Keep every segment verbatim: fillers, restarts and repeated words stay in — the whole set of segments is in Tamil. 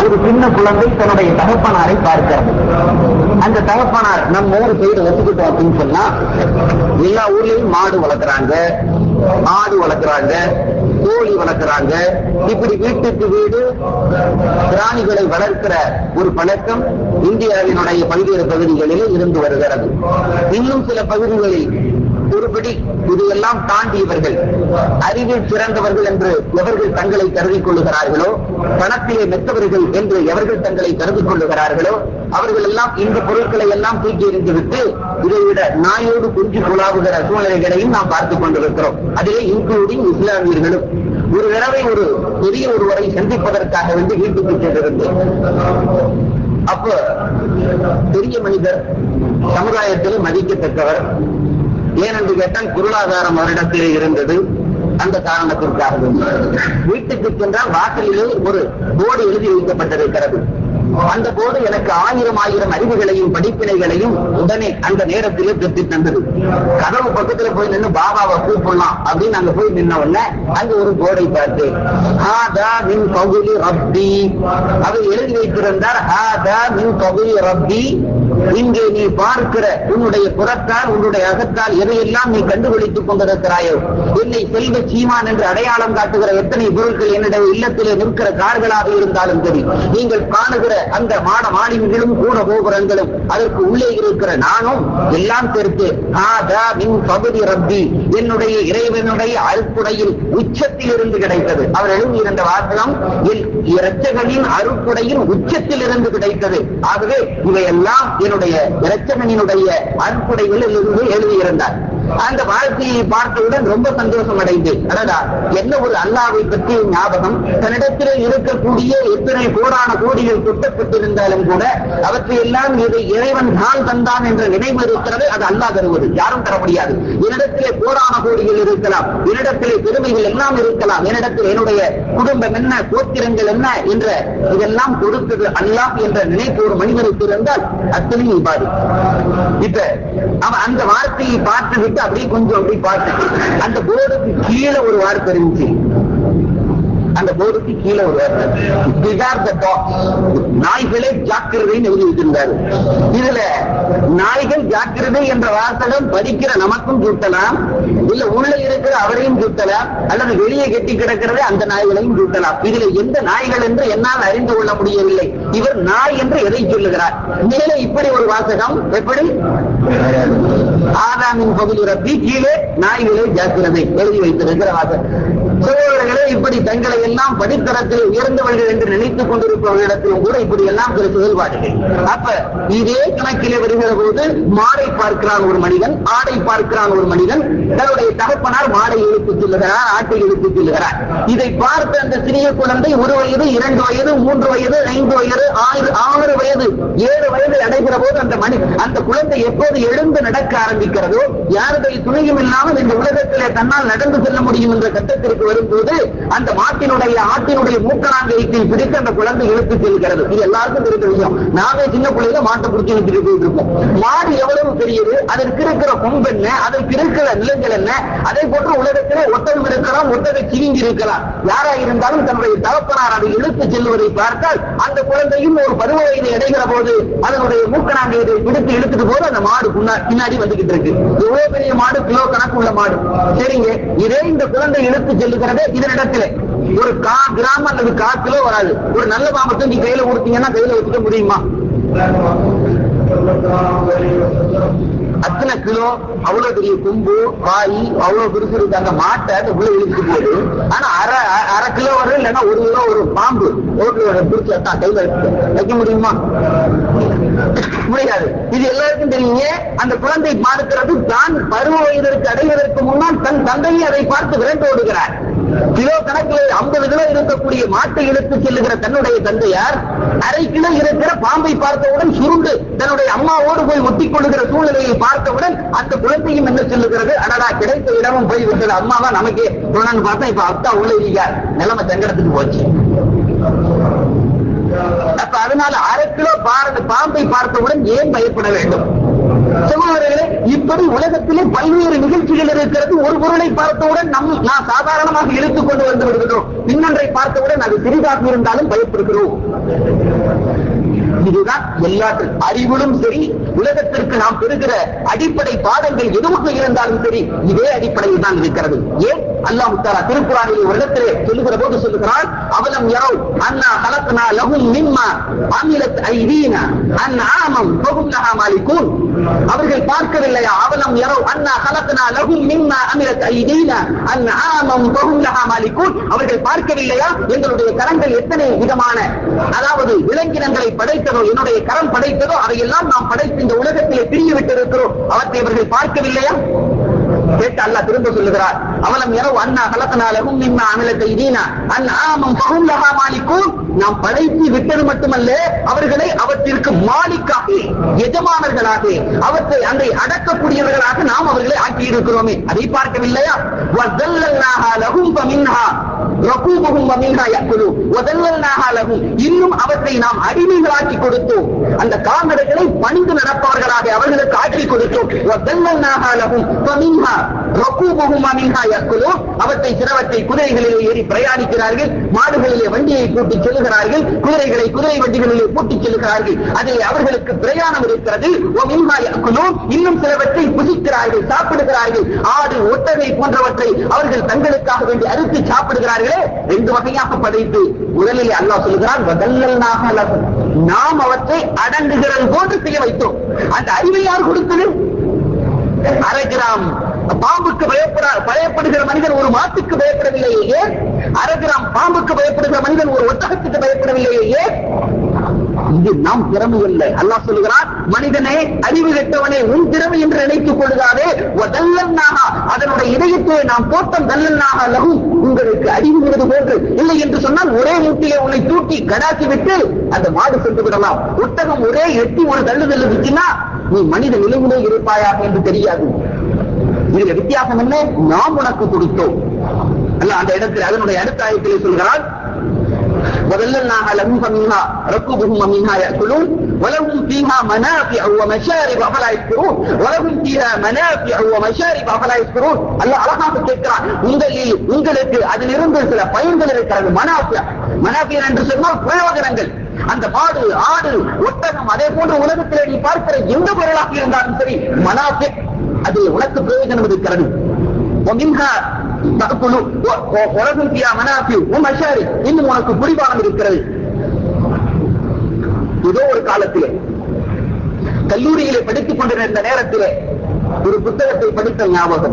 ஒரு சின்ன குழந்தை தன்னுடைய தகப்பனாரை பார்க்கிறது. அந்த தகப்பனார் நம்ம ஊர் சைடு வச்சுக்கிட்டோம் அப்படின்னு சொன்னா எல்லா ஊர்லயும் மாடு வளர்க்குறாங்க, ஆடு வளர்க்குறாங்க, கோழி வளர்க்குறாங்க. இப்படி வீட்டுக்கு வீடு பிராணிகளை வளர்க்கிற ஒரு பழக்கம் இந்தியாவினுடைய பல்வேறு பகுதிகளில் இருந்து வருகிறது. இன்னும் சில பகுதிகளில் ஒருபடி இதையெல்லாம் தாண்டியவர்கள், அறிவில் சிறந்தவர்கள் என்று எவர்கள் தங்களை கருதிக் கொள்ளுகிறார்களோ, பணத்திலே மெத்தவர்கள் என்று எவர்கள் தங்களை கருதிக் கொள்ளுகிறார்களோ, அவர்கள் எல்லாம் இந்த பொருட்களை எல்லாம் தூக்கி எறிந்துவிட்டு இதைவிட நாயோடு குஞ்சு குழாவுகிற சூழ்நிலைகளையும் நாம் பார்த்துக் கொண்டிருக்கிறோம். அதிலே இன்க்ளூடிங் இஸ்லாமியர்களும். ஒரு தடவை ஒரு பெரிய ஒருவரை சந்திப்பதற்காக வேண்டி வீட்டுக்கு சென்றிருந்தேன். அப்ப பெரிய மனிதர், சமுதாயத்தில் மதிக்கத்தக்கவர். ஏனென்று கேட்டால் பொருளாதாரம் அவரிடத்திலே இருந்தது. அந்த காரணத்திற்காக வீட்டுக்கு சென்றால் வாசலிலே ஒரு போர்டு எழுதி வைக்கப்பட்டிருக்கிறது. அந்த போர்டு எனக்கு ஆயிரம் ஆயிரம் அறிவுகளையும் படிப்பினைகளையும் உடனே அந்த நேரத்திலே பெற்று தந்தது. கதவு பக்கத்துல போய் நின்று பாபாவை கூப்பிடலாம் அப்படின்னு அங்க போய் நின்ன உடனே அங்க ஒரு போர்டை பார்த்து ஹாதா மின் பகுதி ரப்பி, அவர் எழுதி வைத்திருந்தார். ஹாதா மின் பகுதி ரப்பி, இங்கே நீ பார்க்கிற உன்னுடைய புறத்தால் உன்னுடைய அகத்தால் எதையெல்லாம் நீ கண்டுபிடித்துக் கொண்டிருக்கிறாயோ, என்னை செல்வ சீமான் என்று அடையாளம் காட்டுகிற எத்தனை பொருட்கள் என்னுடைய இல்லத்திலே நிற்கிற கார்களாக இருந்தாலும் சரி, நீங்கள் காணுகிற அந்த மாட மாளிகைகளும் கூட கோபுரங்களும் அதற்கு உள்ளே இருக்கிற நானும் எல்லாம் சேர்த்து ஆதா மின் பகுதி ரப்பி, என்னுடைய இறைவனுடைய அருட்குடையில் உச்சத்தில் இருந்து கிடைத்தது. அவர் எழுதியிருந்த வாசகம் என் இரட்சகனின் அருட்குடையில் உச்சத்தில் இருந்து கிடைத்தது. ஆகவே இவையெல்லாம் என்னுடைய இரட்சகனினுடைய அருட்குடைகளில் இருந்து எழுதியிருந்தார். அந்த வாழ்க்கையை பார்த்தவுடன் ரொம்ப சந்தோஷம் அடைந்தேன். அடடா, என்ன ஒரு அல்லாஹ்வை பற்றிய ஞாபகம். தன்னிடத்திலே இருக்கக்கூடிய எத்தனை கோடான கோடிகள் கொட்டப்பட்டிருந்தாலும் கூட அவற்றை எல்லாம் இதை இறைவன் தான் தந்தான் என்ற நினைவு இருக்கிறது. அது அல்லாஹ் தருவது, யாரும் தர முடியாது. என்னிடத்திலே கோடான கோடிகள் இருக்கலாம், என்னிடத்திலே பெருமைகள் எல்லாம் இருக்கலாம், என்னிடத்தில் என்னுடைய குடும்பம் என்ன, கோத்திரங்கள் என்ன என்ற இதெல்லாம் கொடுத்தது அல்லாஹ் என்ற நினைப்பு ஒரு மனிதனுக்கு இருந்தால் அத்தனையும் இபாது. இப்ப அவன் அந்த வார்த்தையை பார்த்து விட்டு அப்படியே கொஞ்சம் அப்படி பார்த்துட்டு அந்த போர்டுக்கு கீழே ஒரு வார்த்தை இருந்துச்சு. அந்த போர்டுக்கு கீழே ஒரு வார்த்தை, நாய்களே ஜாக்கிரதைன்னு எழுதி வச்சிருந்தாரு. இதுல நாய்கள் ஜாக்கிரதை என்ற வார்த்தைகள் படிக்கிற நமக்கும் சுட்டலாம், இல்ல உள்ள இருக்கிற அவரையும் சுட்டலாம், அல்லது வெளியே கெட்டி கிடக்கிறதே அந்த நாய்களையும் சுட்டலாம். இதுல எந்த நாய்கள் என்று என்னால் அறிந்து கொள்ள முடியவில்லை. இவர் நாய் என்று எதை சொல்லுகிறார்? மேலே இப்படி ஒரு வாசகம், எப்படி ஆதாமின் பகுதி ரப்பி, கீழே நாய்களே ஜாக்கிரதை எழுதி வைத்திருக்கிற வாசகம். சோழர்களே இப்படி தங்களை எல்லாம் படித்தரத்தில் உயர்ந்தவர்கள் என்று நினைத்துக் கொண்டிருப்பவர்களிடத்திலும் கூட இப்படி எல்லாம் சில செயல்பாடுகள். அப்ப இதே கணக்கிலே வருகிற போது மாடை பார்க்கிறான் ஒரு மனிதன், ஆடை பார்க்கிறான் ஒரு மனிதன். தன்னுடைய தகப்பனார் மாடை இழுத்துச் செல்லுகிறார், ஆட்டை இழுத்துச் செல்லுகிறார். இதை பார்த்த அந்த சிறிய குழந்தை ஒரு வயது, இரண்டு வயது, மூன்று வயது, ஐந்து வயது, ஆறு வயது, ஏழு வயது அடைகிற போது அந்த மனி அந்த குழந்தை எப்போது எழுந்து நடக்க ஆரம்பிக்கிறதோ, யாருடைய துணையும் இல்லாமல் இந்த உலகத்திலே தன்னால் நடந்து செல்ல முடியும் என்ற கட்டத்திற்கு வரும்போது அந்த மாட்டினுடைய ஆட்டினுடைய மூக்கணாங்கயிற்றை பிடித்து அந்த குழந்தை இழுத்து செல்கிறது. இது எல்லாருக்கும் தெரிந்த விஷயம். நாமே சின்ன பிள்ளையில மாட்டை பிடிச்சி இழுத்துட்டு போயிட்டு இருக்கோம். மாடு எவ்வளவு பெரியது, அதற்கு இருக்கிற கொம்பு என்ன, அதற்கு இருக்கிற நிலங்கள் என்ன, அதை போன்று உலகத்திலே ஒட்டகம் இருக்கலாம், ஒட்டகை சிவிங்கி இருக்கலாம். யாரா இருந்தாலும் தன்னுடைய தகப்பனார் அதை இழுத்து செல்வதை பார்த்தால் அந்த குழந்தையும் ஒரு பருவ வயதை அடைகிற போது அதனுடைய மூக்கணாங்கயிற்றை பிடித்து இழுத்துட்டு போது அந்த மாடு பின்னாடி வந்துகிட்டு இருக்கு. எவ்வளவு பெரிய மாடு, கிலோ கணக்கு உள்ள மாடு. சரிங்க, இதே இந்த குழந்தை இழுத்து செல்லுகிறதே இதனிடத்துல ஒரு கா கிராம் அல்லது கா கிலோ வராது. ஒரு நல்ல பாம்பத்தை நீ கையில கொடுத்தீங்கன்னா கையில வச்சுக்க முடியுமா? அத்தனை கிலோ, அவ்வளவு பெரிய கொம்பு, காய், அவ்வளவு பெருசு இருக்கு அந்த மாட்டை உள்ள இழுத்து போது. ஆனா அரை அரை கிலோ வரும், இல்லைன்னா ஒரு கிலோ ஒரு பாம்பு பிடிச்சி கையில வைக்க முடியுமா? முடியாது. இது எல்லாருக்கும் தெரியுங்க. அந்த குழந்தை பார்க்கிறது தான் பருவ வயதிற்கு அடைவதற்கு முன்னால் தன் தந்தையை அதை பார்த்து விரண்டு ஓடுகிறார். கிலோ கணக்கில் ஐம்பது கிலோ இருக்கக்கூடிய மாட்டை இழுத்து செல்லுகிற தன்னுடைய தந்தையார் அரை கிலோ இருக்கிற பாம்பை பார்த்தவுடன் சுருண்டு தன்னுடைய அம்மாவோடு போய் ஒட்டிக் கொள்ளுகிற சூழ்நிலையை பார்த்தவுடன் அந்த குழந்தையும் என்ன சொல்லுகிறது, அடடா கிடைத்த இடமும் போய் விட்டது, அம்மாவா நமக்கே சொன்னு பார்த்தா இப்ப அத்தா உள்ள இருக்கார், நிலைமை சங்கடத்துக்கு போச்சு. அப்ப அதனால அரை கிலோ பாம்பை பார்த்தவுடன் ஏன் பயப்பட வேண்டும்? சகோதரர்களே, இப்படி உலகத்திலே பல்வேறு நிகழ்ச்சிகள் இருக்கிறது. ஒரு பொருளை பார்த்தவுடன் நம் நான் சாதாரணமாக இழுத்துக் கொண்டு வந்து விடுகிறோம். இன்னொன்றை பார்த்தவுடன் அது சிறிதாக இருந்தாலும் பயப்படுகிறோம். இதுதான் எல்லாத்திற்கும் அறிவிலும் சரி, உலகத்திற்கு நாம் பெறுகிற அடிப்படை பாடங்கள் எதுவாக இருந்தாலும் சரி, இதே அடிப்படையில் தான் இருக்கிறது. ஏன் அல்லாஹ் தஆலா திருக்குர்ஆனில் ஒரு இடத்திலே சொல்லுகிற போது சொல்லுகிறார், அவலம் யரவ் அன்னா கலக்னா லஹும் மிம்மா அமிலத் ஐதீனா அன்ஆமம் ஃபஹும் லஹா மாலிகூன். அவர்கள் பார்க்கவில்லையா? அவலம் யரவ் அன்னா கலக்னா லஹும் மிம்மா அமிலத் ஐதீனா அன்ஆமம் ஃபஹும் லஹா மாலிகூன். அவர்கள் பார்க்கவில்லையா எங்களுடைய கரங்கள் எத்தனை விதமான, அதாவது விலங்கினங்களை படைத்ததோ, என்னுடைய கரம் படைத்ததோ, அதையெல்லாம் நாம் படைத்து இந்த உலகத்திலே பிரிய விட்டிருக்கிறோம். அவற்றை இவர்கள் பார்க்கவில்லையா? கேட்டு அல்லாஹ் திரும்ப சொல்லுகிறார், அவலம் யரவ் அன்னா கலக்னா லஹும் மிம்மா அமிலத் ஐதீனா அன்ஆமம் ஃபஹும் லஹா மாலிகூன். நாம் படைத்து விட்டது மட்டுமல்ல, அவர்களை அவற்றிற்கு மாலிக்காக, எஜமானர்களாக, அவற்றை அங்கே அடக்கக்கூடியவர்களாக நாம் அவர்களை ஆக்கி இருக்கிறோமே, அதை பார்க்கவில்லையா? வஸல்லல்னாஹா லஹும் ஃபமின்ஹா ரகூபுஹும் வமின்ஹா யஅகுலூன் வஸல்லல்னாஹா லஹும். இன்னும் அவற்றை நாம் அடிமைகளாக்கி கொடுத்தோம். அந்த கால்நடைகளை பணிந்து நடப்பவர்களாக அவர்களுக்கு ஆக்கி கொடுத்தோம். வஸல்லல்னாஹா லஹும் ஃபமின்ஹா ரகூபுஹும் வமின்ஹா யஅகுலூன். அவற்றை சிலவற்றை குதிரைகளிலே ஏறி பிரயாணிக்கிறார்கள், மாடுகளிலே வண்டியை பூட்டி செல்கிறார்கள், குதிரைகளை குதிரை வண்டிகளிலே பூட்டி செல்கிறார்கள். அதில் அவர்களுக்கு பிரயாணம் இருக்கிறது. வமின்ஹா யஅகுலூன். இன்னும் சிலவற்றை புசிக்கிறார்கள், சாப்பிடுகிறார்கள். ஆடு, ஒட்டகை போன்றவற்றை அவர்கள் தங்களுக்காக வேண்டி அறுத்து சாப்பிடுகிறார்கள். ரெண்டு வகையாக படைத்து உடலிலே அல்லாஹ் சொல்கிறான், வதல்லல்னாஹா லஹும். நாம் அவற்றை அடங்குகிறது போன்று செய்ய வைத்தோம். அந்த அறிவை யார் கொடுத்தது? அரை கிராம் பாம்புக்கு பயப்படுகிற மனிதன் ஒரு மாட்டுக்கு பயப்படவில்லையே. அரை கிராம் பாம்புக்கு பயப்படுகிற மனிதன் ஒரு ஒட்டகத்துக்கு பயப்படவில்லையே. இது நாம் திறமை இல்லை. அல்லாஹ் சொல்லுகிறான், மனிதனே, அறிவு கெட்டவனே, உன் திறமை என்று நினைத்துக் கொள்ளாதே. வதல்லல்னாஹா, அதனுடைய இதயத்தை நாம் போட்டம் தல்லல்னாஹா லஹும், உங்களுக்கு அறிவுகிறது போன்று. இல்லை என்று சொன்னால் ஒரே மூட்டிலே உன்னை தூக்கி கடாக்கி விட்டு அந்த மாடு சென்று விடலாம். ஒட்டகம் ஒரே எட்டி ஒரு தள்ளு தள்ளுச்சுன்னா நீ மனித நிலையிலே இருப்பாயாக என்று தெரியாது. இதுல வித்தியாசம் என்ன? நாம் உனக்கு கொடுத்தோம். அல்ல அந்த இடத்தில் அதனுடைய அடுத்த ஆயத்திலே சொல்கிறான், وَذَلَّلْنَاهَا لَهُمْ فَمِنْهَا رَكُوبُهُمْ وَمِنْهَا يَأْكُلُونَ وَلَهُمْ فِيهَا مَنَافِعُ وَمَشَارِبُ أَفَلَا يَشْكُرُونَ وَلَهُمْ فِيهَا مَنَافِعُ وَمَشَارِبُ أَفَلَا يَشْكُرُونَ. அல்லாஹ் அழகாக கேட்கிறான், உங்களில் உங்களுக்கு அதிலிருந்து சில பயன்கள் இருக்கிறது. மனாஃபியா, மனாஃபியா என்று சொன்னால் பிரயோஜனங்கள். அந்த மாடு, ஆடு, ஒட்டகம், அதே போன்ற உலகத்திலே நீ பார்க்கிற எந்த பொருளாக இருந்தாலும் சரி, மனாஃபி, அது உனக்கு பிரயோஜனம் இருக்கிறது. وَمِنْهَا تَأْكُلُ وَلَهُمْ فِيهَا مَنَافِعُ وَمَشَارِبُ. இன்னும் உனக்கு குடிபானம் இருக்கிறது. இதோ ஒரு காலத்திலே கல்லூரியிலே படித்துக் கொண்டிருந்த நேரத்திலே ஒரு புத்தகத்தை படித்த ஞாபகம்.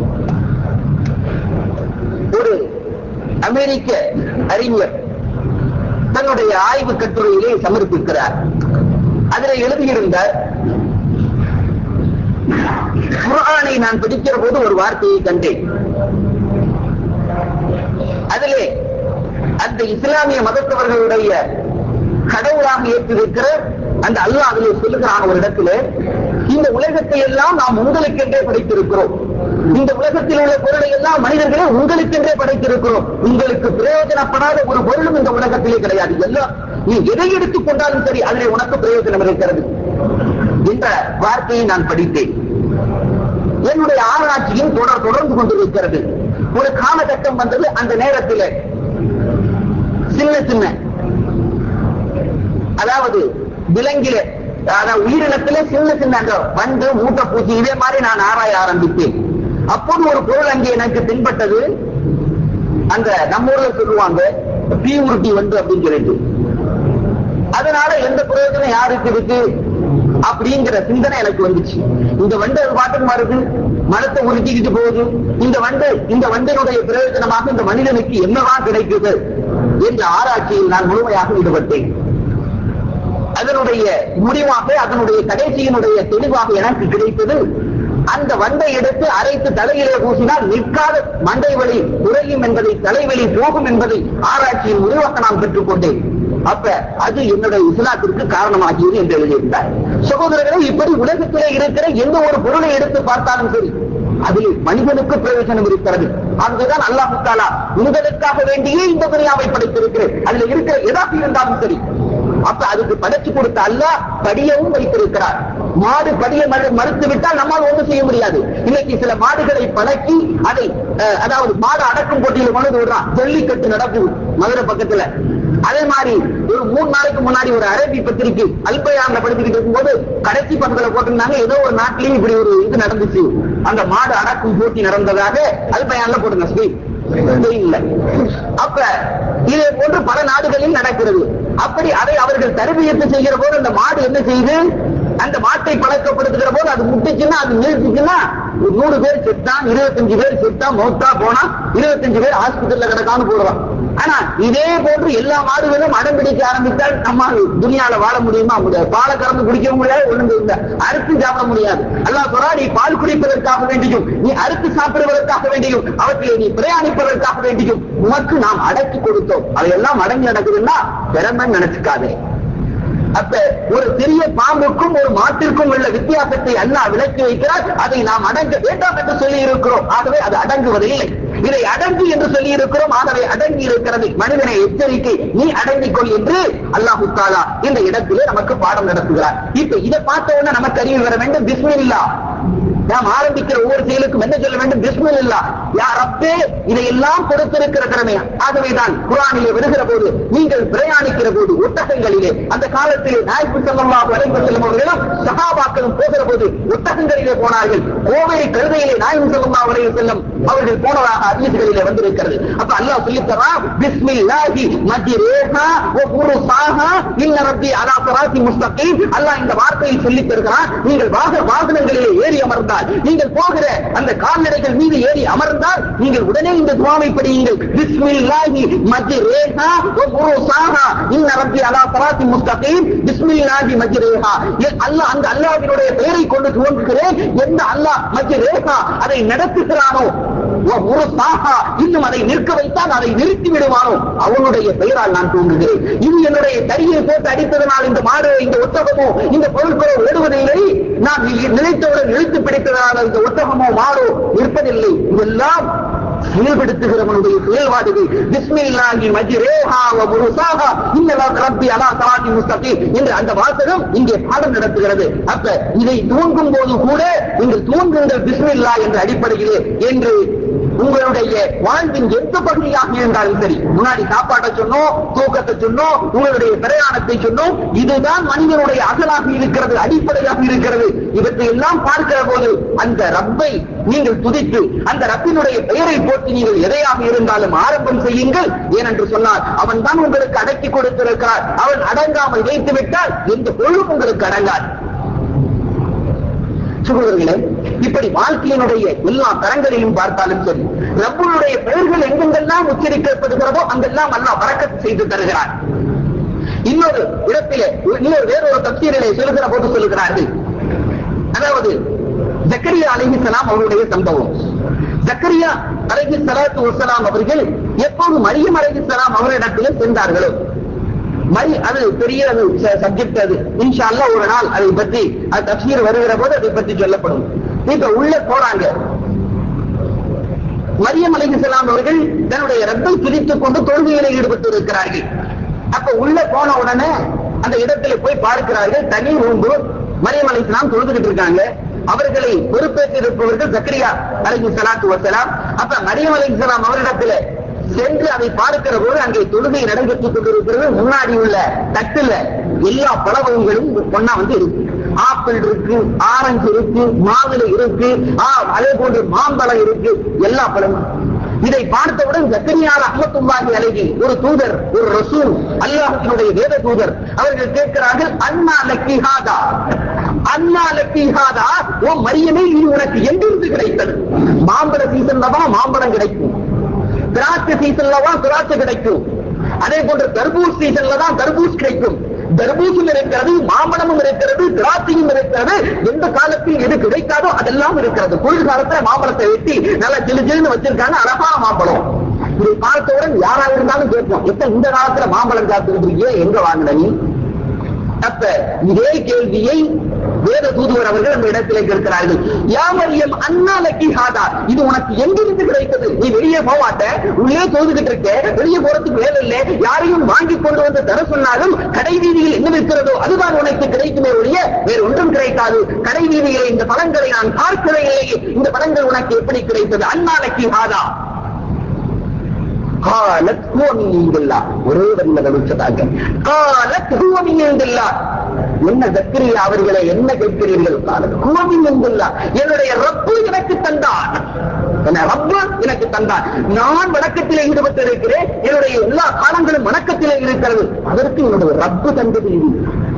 ஒரு அமெரிக்க அறிஞர் தன்னுடைய ஆய்வு கட்டுரையிலே சமர்ப்பிக்கிறார். அதில் எழுதியிருந்தார், குர்ஆனை நான் படிக்கிற போது ஒரு வார்த்தையை கண்டேன். அதிலே அந்த இஸ்லாமிய மதத்தவர்களுடைய கடவுளாக ஏற்றிருக்கிற அந்த அல்லாஹ் அதிலே சொல்லுகிறான் ஒரு இடத்திலே, இந்த உலகத்தை எல்லாம் நாம் உங்களுக்கென்றே படைத்திருக்கிறோம். இந்த உலகத்தில் உள்ள பொருளை எல்லாம் மனிதர்களே உங்களுக்கென்றே படைத்திருக்கிறோம். உங்களுக்கு பிரயோஜனப்படாத ஒரு பொருளும் இந்த உலகத்திலே கிடையாது. எல்லாம் நீ எதை எடுத்துக் கொண்டாலும் சரி, அதிலே உனக்கு பிரயோஜனம் இருக்கிறது என்ற வார்த்தையை நான் படித்தேன். என்னுடைய ஆராய்ச்சியும் தொடர் தொடர்ந்து கொண்டிருக்கிறது. ஒரு காலகட்டம் வந்தது, அந்த நேரத்தில் சின்ன சின்ன, அதாவது விலங்கில, அதாவது உயிரினத்திலே சின்ன சின்ன அந்த வண்டு, மூட்டைப்பூச்சி, இதே மாதிரி நான் ஆராய ஆரம்பித்தேன். அப்போது ஒரு பொருள் அங்கே எனக்கு தென்பட்டது. அந்த நம்ம ஊர்ல சொல்லுவாங்க பீ உருட்டி வண்டு அப்படின்னு சொல்லிட்டு. அதனால எந்த பிரயோஜனம் யாருக்கு இருக்கு அப்படிங்கிற சிந்தனை எனக்கு வந்துச்சு. இந்த வண்டு அது பாட்டுக்கு வருது, மரத்தை உருட்டிக்கிட்டு போகுது. இந்த வண்டு, இந்த வண்டினுடைய பிரயோஜனமாக இந்த மனிதனுக்கு என்னதான் கிடைக்குது என்ற ஆராய்ச்சியில் நான் முழுமையாக ஈடுபட்டேன். அதனுடைய முடிவாக, அதனுடைய கடைசியினுடைய தெளிவாக எனக்கு கிடைத்தது, அந்த வண்டை எடுத்து அரைத்து தலையிலே பூசினால் நிற்காத மண்டை வலி குறையும் என்பதை, தலைவலி போகும் என்பதை ஆராய்ச்சியின் முடிவாக நான் பெற்றுக்கொண்டேன். அப்ப அது என்னுடைய இஸ்லாத்திற்கு காரணமாகியது என்று எழுதியிருந்தார். சகோதரர்களே, இப்படி உலகத்திலே இருக்கிற எந்த ஒரு பொருளை எடுத்து பார்த்தாலும் சரி, அதில் மனிதனுக்கு பிரயோஜனம் இருக்கிறது. அதுதான் அல்லாஹ் தஆலா உங்களுக்காக வேண்டியே இந்த துனியாவை படைத்திருக்கிறேன். அதுல இருக்கிற எதாக இருந்தாலும் சரி, அப்ப அதுக்கு படைச்சு கொடுத்த அல்லாஹ் படியவும் வைத்திருக்கிறார். மாடு படிய மறுத்து விட்டால் நம்மால் ஒன்றும் செய்ய முடியாது. இன்னைக்கு சில மாடுகளை பழக்கி அதை அதாவது மாடு அடக்கும் போட்டியில் கொண்டு விடுறான். ஜல்லிக்கட்டு நடக்குது மதுரை பக்கத்துல. அதே மாதிரி ஒரு மூணு நாளைக்கு முன்னாடி ஒரு அரபி பத்திரிகை அல்பயான்ல படிச்சுக்கிட்டு இருக்கும்போது கடைசி பக்கத்துல போட்டிருந்தாங்க, ஏதோ ஒரு நாட்டிலையும் இப்படி ஒரு இது நடந்துச்சு, அந்த மாடு அடக்கும் போட்டி நடந்ததாக அல்பயான்ல போட்டுங்க. அப்ப இதே போன்று பல நாடுகளில் நடக்கிறது. அப்படி அதை அவர்கள் தரபியத்து செய்கிற போது அந்த மாடு என்ன செய்யுது, அந்த மாட்டை பழக்கப்படுத்துகிற போது அது முட்டுச்சுன்னா அது நிறுத்துச்சுன்னா நூறு பேர் செத்தான், இருபத்தஞ்சு பேர் செத்தா, மௌத்தா போனா இருபத்தஞ்சு பேர் ஹாஸ்பிட்டல்ல கிடக்கான்னு போடுறான். ஆனா இதே போன்று எல்லா மாடுகளும் அடம் பிடிக்க ஆரம்பித்தால் நம்ம துணியால வாழ முடியுமா? முடியாது. பாலை கறந்து குடிக்க முடியாது, ஒண்ணுங்க இல்லை, அறுத்து சாப்பிட முடியாது. அல்லாஹ் சொல்றான், நீ பால் குடிப்பதற்காக வேண்டியும் நீ அறுத்து சாப்பிடுவதற்காக வேண்டியும் அவற்றை நீ பிரயாணிப்பதற்காக வேண்டியும் உனக்கு நாம் அடக்கி கொடுத்தோம். அதையெல்லாம் அடங்கி நடக்குதுன்னா திறமை நினைச்சுக்காதே. அப்ப ஒரு சிறிய பாம்புக்கும் ஒரு மாட்டிற்கும் உள்ள வித்தியாசத்தை அல்லாஹ் விளக்கி வைக்கிறார். அதை நாம் அடங்க வேண்டாம் என்று சொல்லி இருக்கிறோம். ஆகவே அது அடங்குவதில்லை. இதை அடங்கு என்று சொல்லி இருக்கிறோம். ஆகவே அடங்கி இருக்கிறது. மனிதனை எச்சரிக்கை, நீ அடங்கிக் கொள் என்று அல்லாஹு தஆலா இந்த இடத்திலே நமக்கு பாடம் நடத்துகிறார். இப்ப இதை பார்த்த உடனே நமக்கு அறிவு வர வேண்டும். பிஸ்மில்லாஹ். நாம் ஆரம்பிக்கிற ஒவ்வொரு செயலுக்கும் என்ன சொல்ல வேண்டும்? பிஸ்மில்லாஹ். யா ரப்பே, இதையெல்லாம் கொடுத்திருக்கிற திறமை. ஆகவேதான் குர்ஆனிலே வருகிற போது நீங்கள் பிரயாணிக்கிற போது ஒட்டகங்களிலே, அந்த காலத்திலே நாயகம் ஸல்லல்லாஹு அலைஹி வஸல்லம் அவர்களும் சஹாபாக்களும் போகிற போது ஒட்டகங்களிலே போனார்கள். கோவை கழுதையிலே நாயகம் ஸல்லல்லாஹு அலைஹி வஸல்லம் அவர்கள் போனதாக ஹதீஸ்களிலே வந்திருக்கிறது. அப்ப அல்லாஹ் சொல்லித் தரான், பிஸ்மில்லாஹி மஜ்ரேஹா வ முர்சாஹா இன்ன ரப்பி அலா ஸிராத்தி முஸ்தகீம். அல்லாஹ் இந்த வார்த்தையை சொல்லித் தருகிறான். நீங்கள் வாகனங்களிலே ஏறி அமர்ந்தால், நீங்கள் போகிற அந்த கால்நடைகள் மீது ஏறி அமர்ந்தால் நீங்கள் உடனே இந்த துஆவை படியுங்கள். பிஸ்மில்லாஹி மஜ்ரேஹா வ முர்சாஹா இன்ன ரப்பி அலா ஸிராத்தி முஸ்தகீம். பிஸ்மில்லாஹி மஜ்ரேஹா. அல்லாஹ் அந்த அல்லாஹ்வினுடைய பெயரை கொண்டு துவங்குகிறேன். எந்த அல்லாஹ் மஜ்ரேஹா அதை நடத்துகிறானோ, இன்னும் அதை நிற்க வைத்தால் அதை நிறுத்தி விடுவானோ, அவனுடைய பெயரால் நான் தூங்குகிறேன். இது என்னுடைய தடியை போட்டு அடித்ததனால் இந்த மாடு, இந்த ஒட்டகமோ, இந்த பொருட்களோ ஓடுவதில்லை. நான் நினைத்தவுடன் இழுத்து பிடித்ததனால் இந்த ஒட்டகமோ மாடோ நிற்பதில்லை. இதெல்லாம் செயல்படுத்துகிறவனுடைய செயல்பாடுகள். பிஸ்மில்லாஹி மஜ்ரேஹா வ முர்சாஹா இன்ன ரப்பி அலா ஸிராத்தி முஸ்தகீம் என்று அந்த வாசகம் இங்கே பாடம் நடத்துகிறது. அப்ப இதை தூங்கும் போது கூட நீங்கள் தூங்குங்கள் பிஸ்மில்லாஹ் என்ற அடிப்படையிலே என்று உங்களுடைய வாழ்வின் எந்த பகுதியாக இருந்தாலும் சரி, முன்னாடி சாப்பாட்டை சொன்னோம், தூக்கத்தை சொன்னோம், உங்களுடைய பிரயாணத்தை சொன்னோம். இதுதான் மனிதனுடைய அசலாக இருக்கிறது, அடிப்படையாக இருக்கிறது. இவற்றை எல்லாம் பார்க்கிற போது அந்த ரப்பை நீங்கள் துதித்து அந்த ரப்பினுடைய பெயரை போட்டு நீங்கள் எதையாக இருந்தாலும் ஆரம்பம் செய்யுங்கள். ஏனென்று சொன்னால் அவன் தான் உங்களுக்கு அடக்கி கொடுத்திருக்கிறார். அவன் அடங்காமல் வைத்து விட்டால் எந்த பொருளும் உங்களுக்கு அடங்காது. சகோதரர்களே, இப்படி வாழ்க்கையினுடைய எல்லா தரங்களிலும் பார்த்தாலும் சரி, ரப்புடைய பெயர்கள் எங்கெங்கெல்லாம் உச்சரிக்கப்படுகிறதோ அங்கெல்லாம் அல்லாஹ் பரக்கத் செய்து தருகிறார். இன்னொரு இடத்திலே இன்னொரு வேறொரு தஃசீரிலே சொல்லுகிற போது சொல்லுகிறார்கள், அதாவது ஜக்கரியா அலைஹிஸ்ஸலாம் அவருடைய சம்பவம். ஜக்கரியா அலைஹிஸ்ஸலாத்து வஸ்ஸலாம் அவர்கள் எப்போது மரியம் அலைஹிஸ்ஸலாம் அவரிடத்திலே சென்றார்களோ, மரி அது பெரிய சப்ஜெக்ட், அது இன்ஷா அல்லாஹ் ஒரு நாள் அதை பற்றி தஃசீர் வருகிற போது அதை பற்றி சொல்லப்படும். இப்ப உள்ள போறாங்க. மரியம் அலைஹிஸ்ஸலாம் அவர்கள் தன்னுடைய ரப்பை துதித்துக் கொண்டு தொழுகையிலே ஈடுபட்டு இருக்கிறார்கள். அப்ப உள்ள போன உடனே அந்த இடத்துல போய் பார்க்கிறார்கள், தனி ரூம்பு, மரியம் அலைஹிஸ்ஸலாம் தொழுதுகிட்டு இருக்காங்க. அவர்களை பொறுப்பேற்றிருப்பவர்கள் ஜக்கரியா அலைஹிஸ்ஸலாத்து வஸ்ஸலாம். அப்ப மரியம் அலைஹிஸ்ஸலாம் அவரிடத்துல சென்று அதை பார்க்கிற போது அங்கே தொழுகை நடைபெற்றுக் கொண்டிருக்கிறது. முன்னாடி உள்ள தட்டுல எல்லா பழவங்களும் ஒன்னா வந்து இருக்கு. ஆப்பிள் இருக்கு, ஆரஞ்சு இருக்கு, மாதுளை இருக்கு, அதே போன்று மாம்பழம் இருக்கு, எல்லா பழமும். இதை பார்த்தவுடன் ஜக்கரியா ரஹ்மத்துல்லாஹி அலைஹி, ஒரு தூதர், ஒரு ரசூல், அல்லாஹ்வினுடைய வேத தூதர், அவர்கள் கேட்கிறார்கள், அன்னா லக்கி ஹாதா, அன்னா லக்கி ஹாதா, ஓ மரியமே, இது உனக்கு எங்கிருந்து கிடைத்தது? மாம்பழ சீசன்ல தான் மாம்பழம் கிடைக்கும், திராட்சை சீசன்ல தான் திராட்சை கிடைக்கும், அதே போன்று தர்பூஸ் சீசன்ல தான் தர்பூஸ் கிடைக்கும். தர்பூசும் இருக்கிறது, மாம்பழமும் இருக்கிறது, திராட்சையும் இருக்கிறது. எந்த காலத்தில் எது கிடைக்காதோ அதெல்லாம் இருக்கிறது. குளிர்காலத்துல மாம்பழத்தை வெட்டி நல்லா ஜிலு ஜிலுன்னு வச்சிருக்காங்க, அழகான மாம்பழம். இதை பார்த்தவுடன் யாரா இருந்தாலும் கேட்போம், எப்ப இந்த காலத்துல மாம்பழம் காத்துக்கிட்டு எங்க வாங்கின நீ? அப்ப இதே கேள்வியை வேத தூதுவர் அவர்கள் அந்த இடத்திலே கேட்கிறார்கள், யா மரியம் அன்னா லக்கி ஹாதா, இது உனக்கு எங்கிருந்து கிடைத்தது? நீ வெளியே போவாட்ட, உள்ளே தோதுகிட்டு இருக்க, வெளியே போறதுக்கு வேலை இல்லை, யாரையும் வாங்கி கொண்டு வந்து தர சொன்னாலும் கடை வீதியில் என்ன இருக்கிறதோ அதுதான் உனக்கு கிடைக்குமே ஒழிய வேறு ஒன்றும் கிடைக்காது. கடை வீதியிலே இந்த பழங்களை நான் பார்க்கவே இல்லையே, இந்த பழங்கள் உனக்கு எப்படி கிடைத்தது? அன்னா லக்கி ஹாதா. காலத் ஹுவ மின் இந்தில்லாஹ், ஒரே வரியில முடிச்சதாக. காலத் ஹுவ மின் இந்தில்லாஹ். என்ன ஜக்கரியா அவர்களை என்ன கேட்கிறீர்கள்? காலத் ஹுவ மின் இந்தில்லாஹ், என்னுடைய ரப்பு எனக்கு தந்தான், என் ரப்பு எனக்கு தந்தான். நான் வணக்கத்திலே ஈடுபட்டு இருக்கிறேன், என்னுடைய எல்லா காலங்களும் வணக்கத்திலே இருக்கிறது, அதற்கு என்னுடைய ரப்பு தந்தது இது.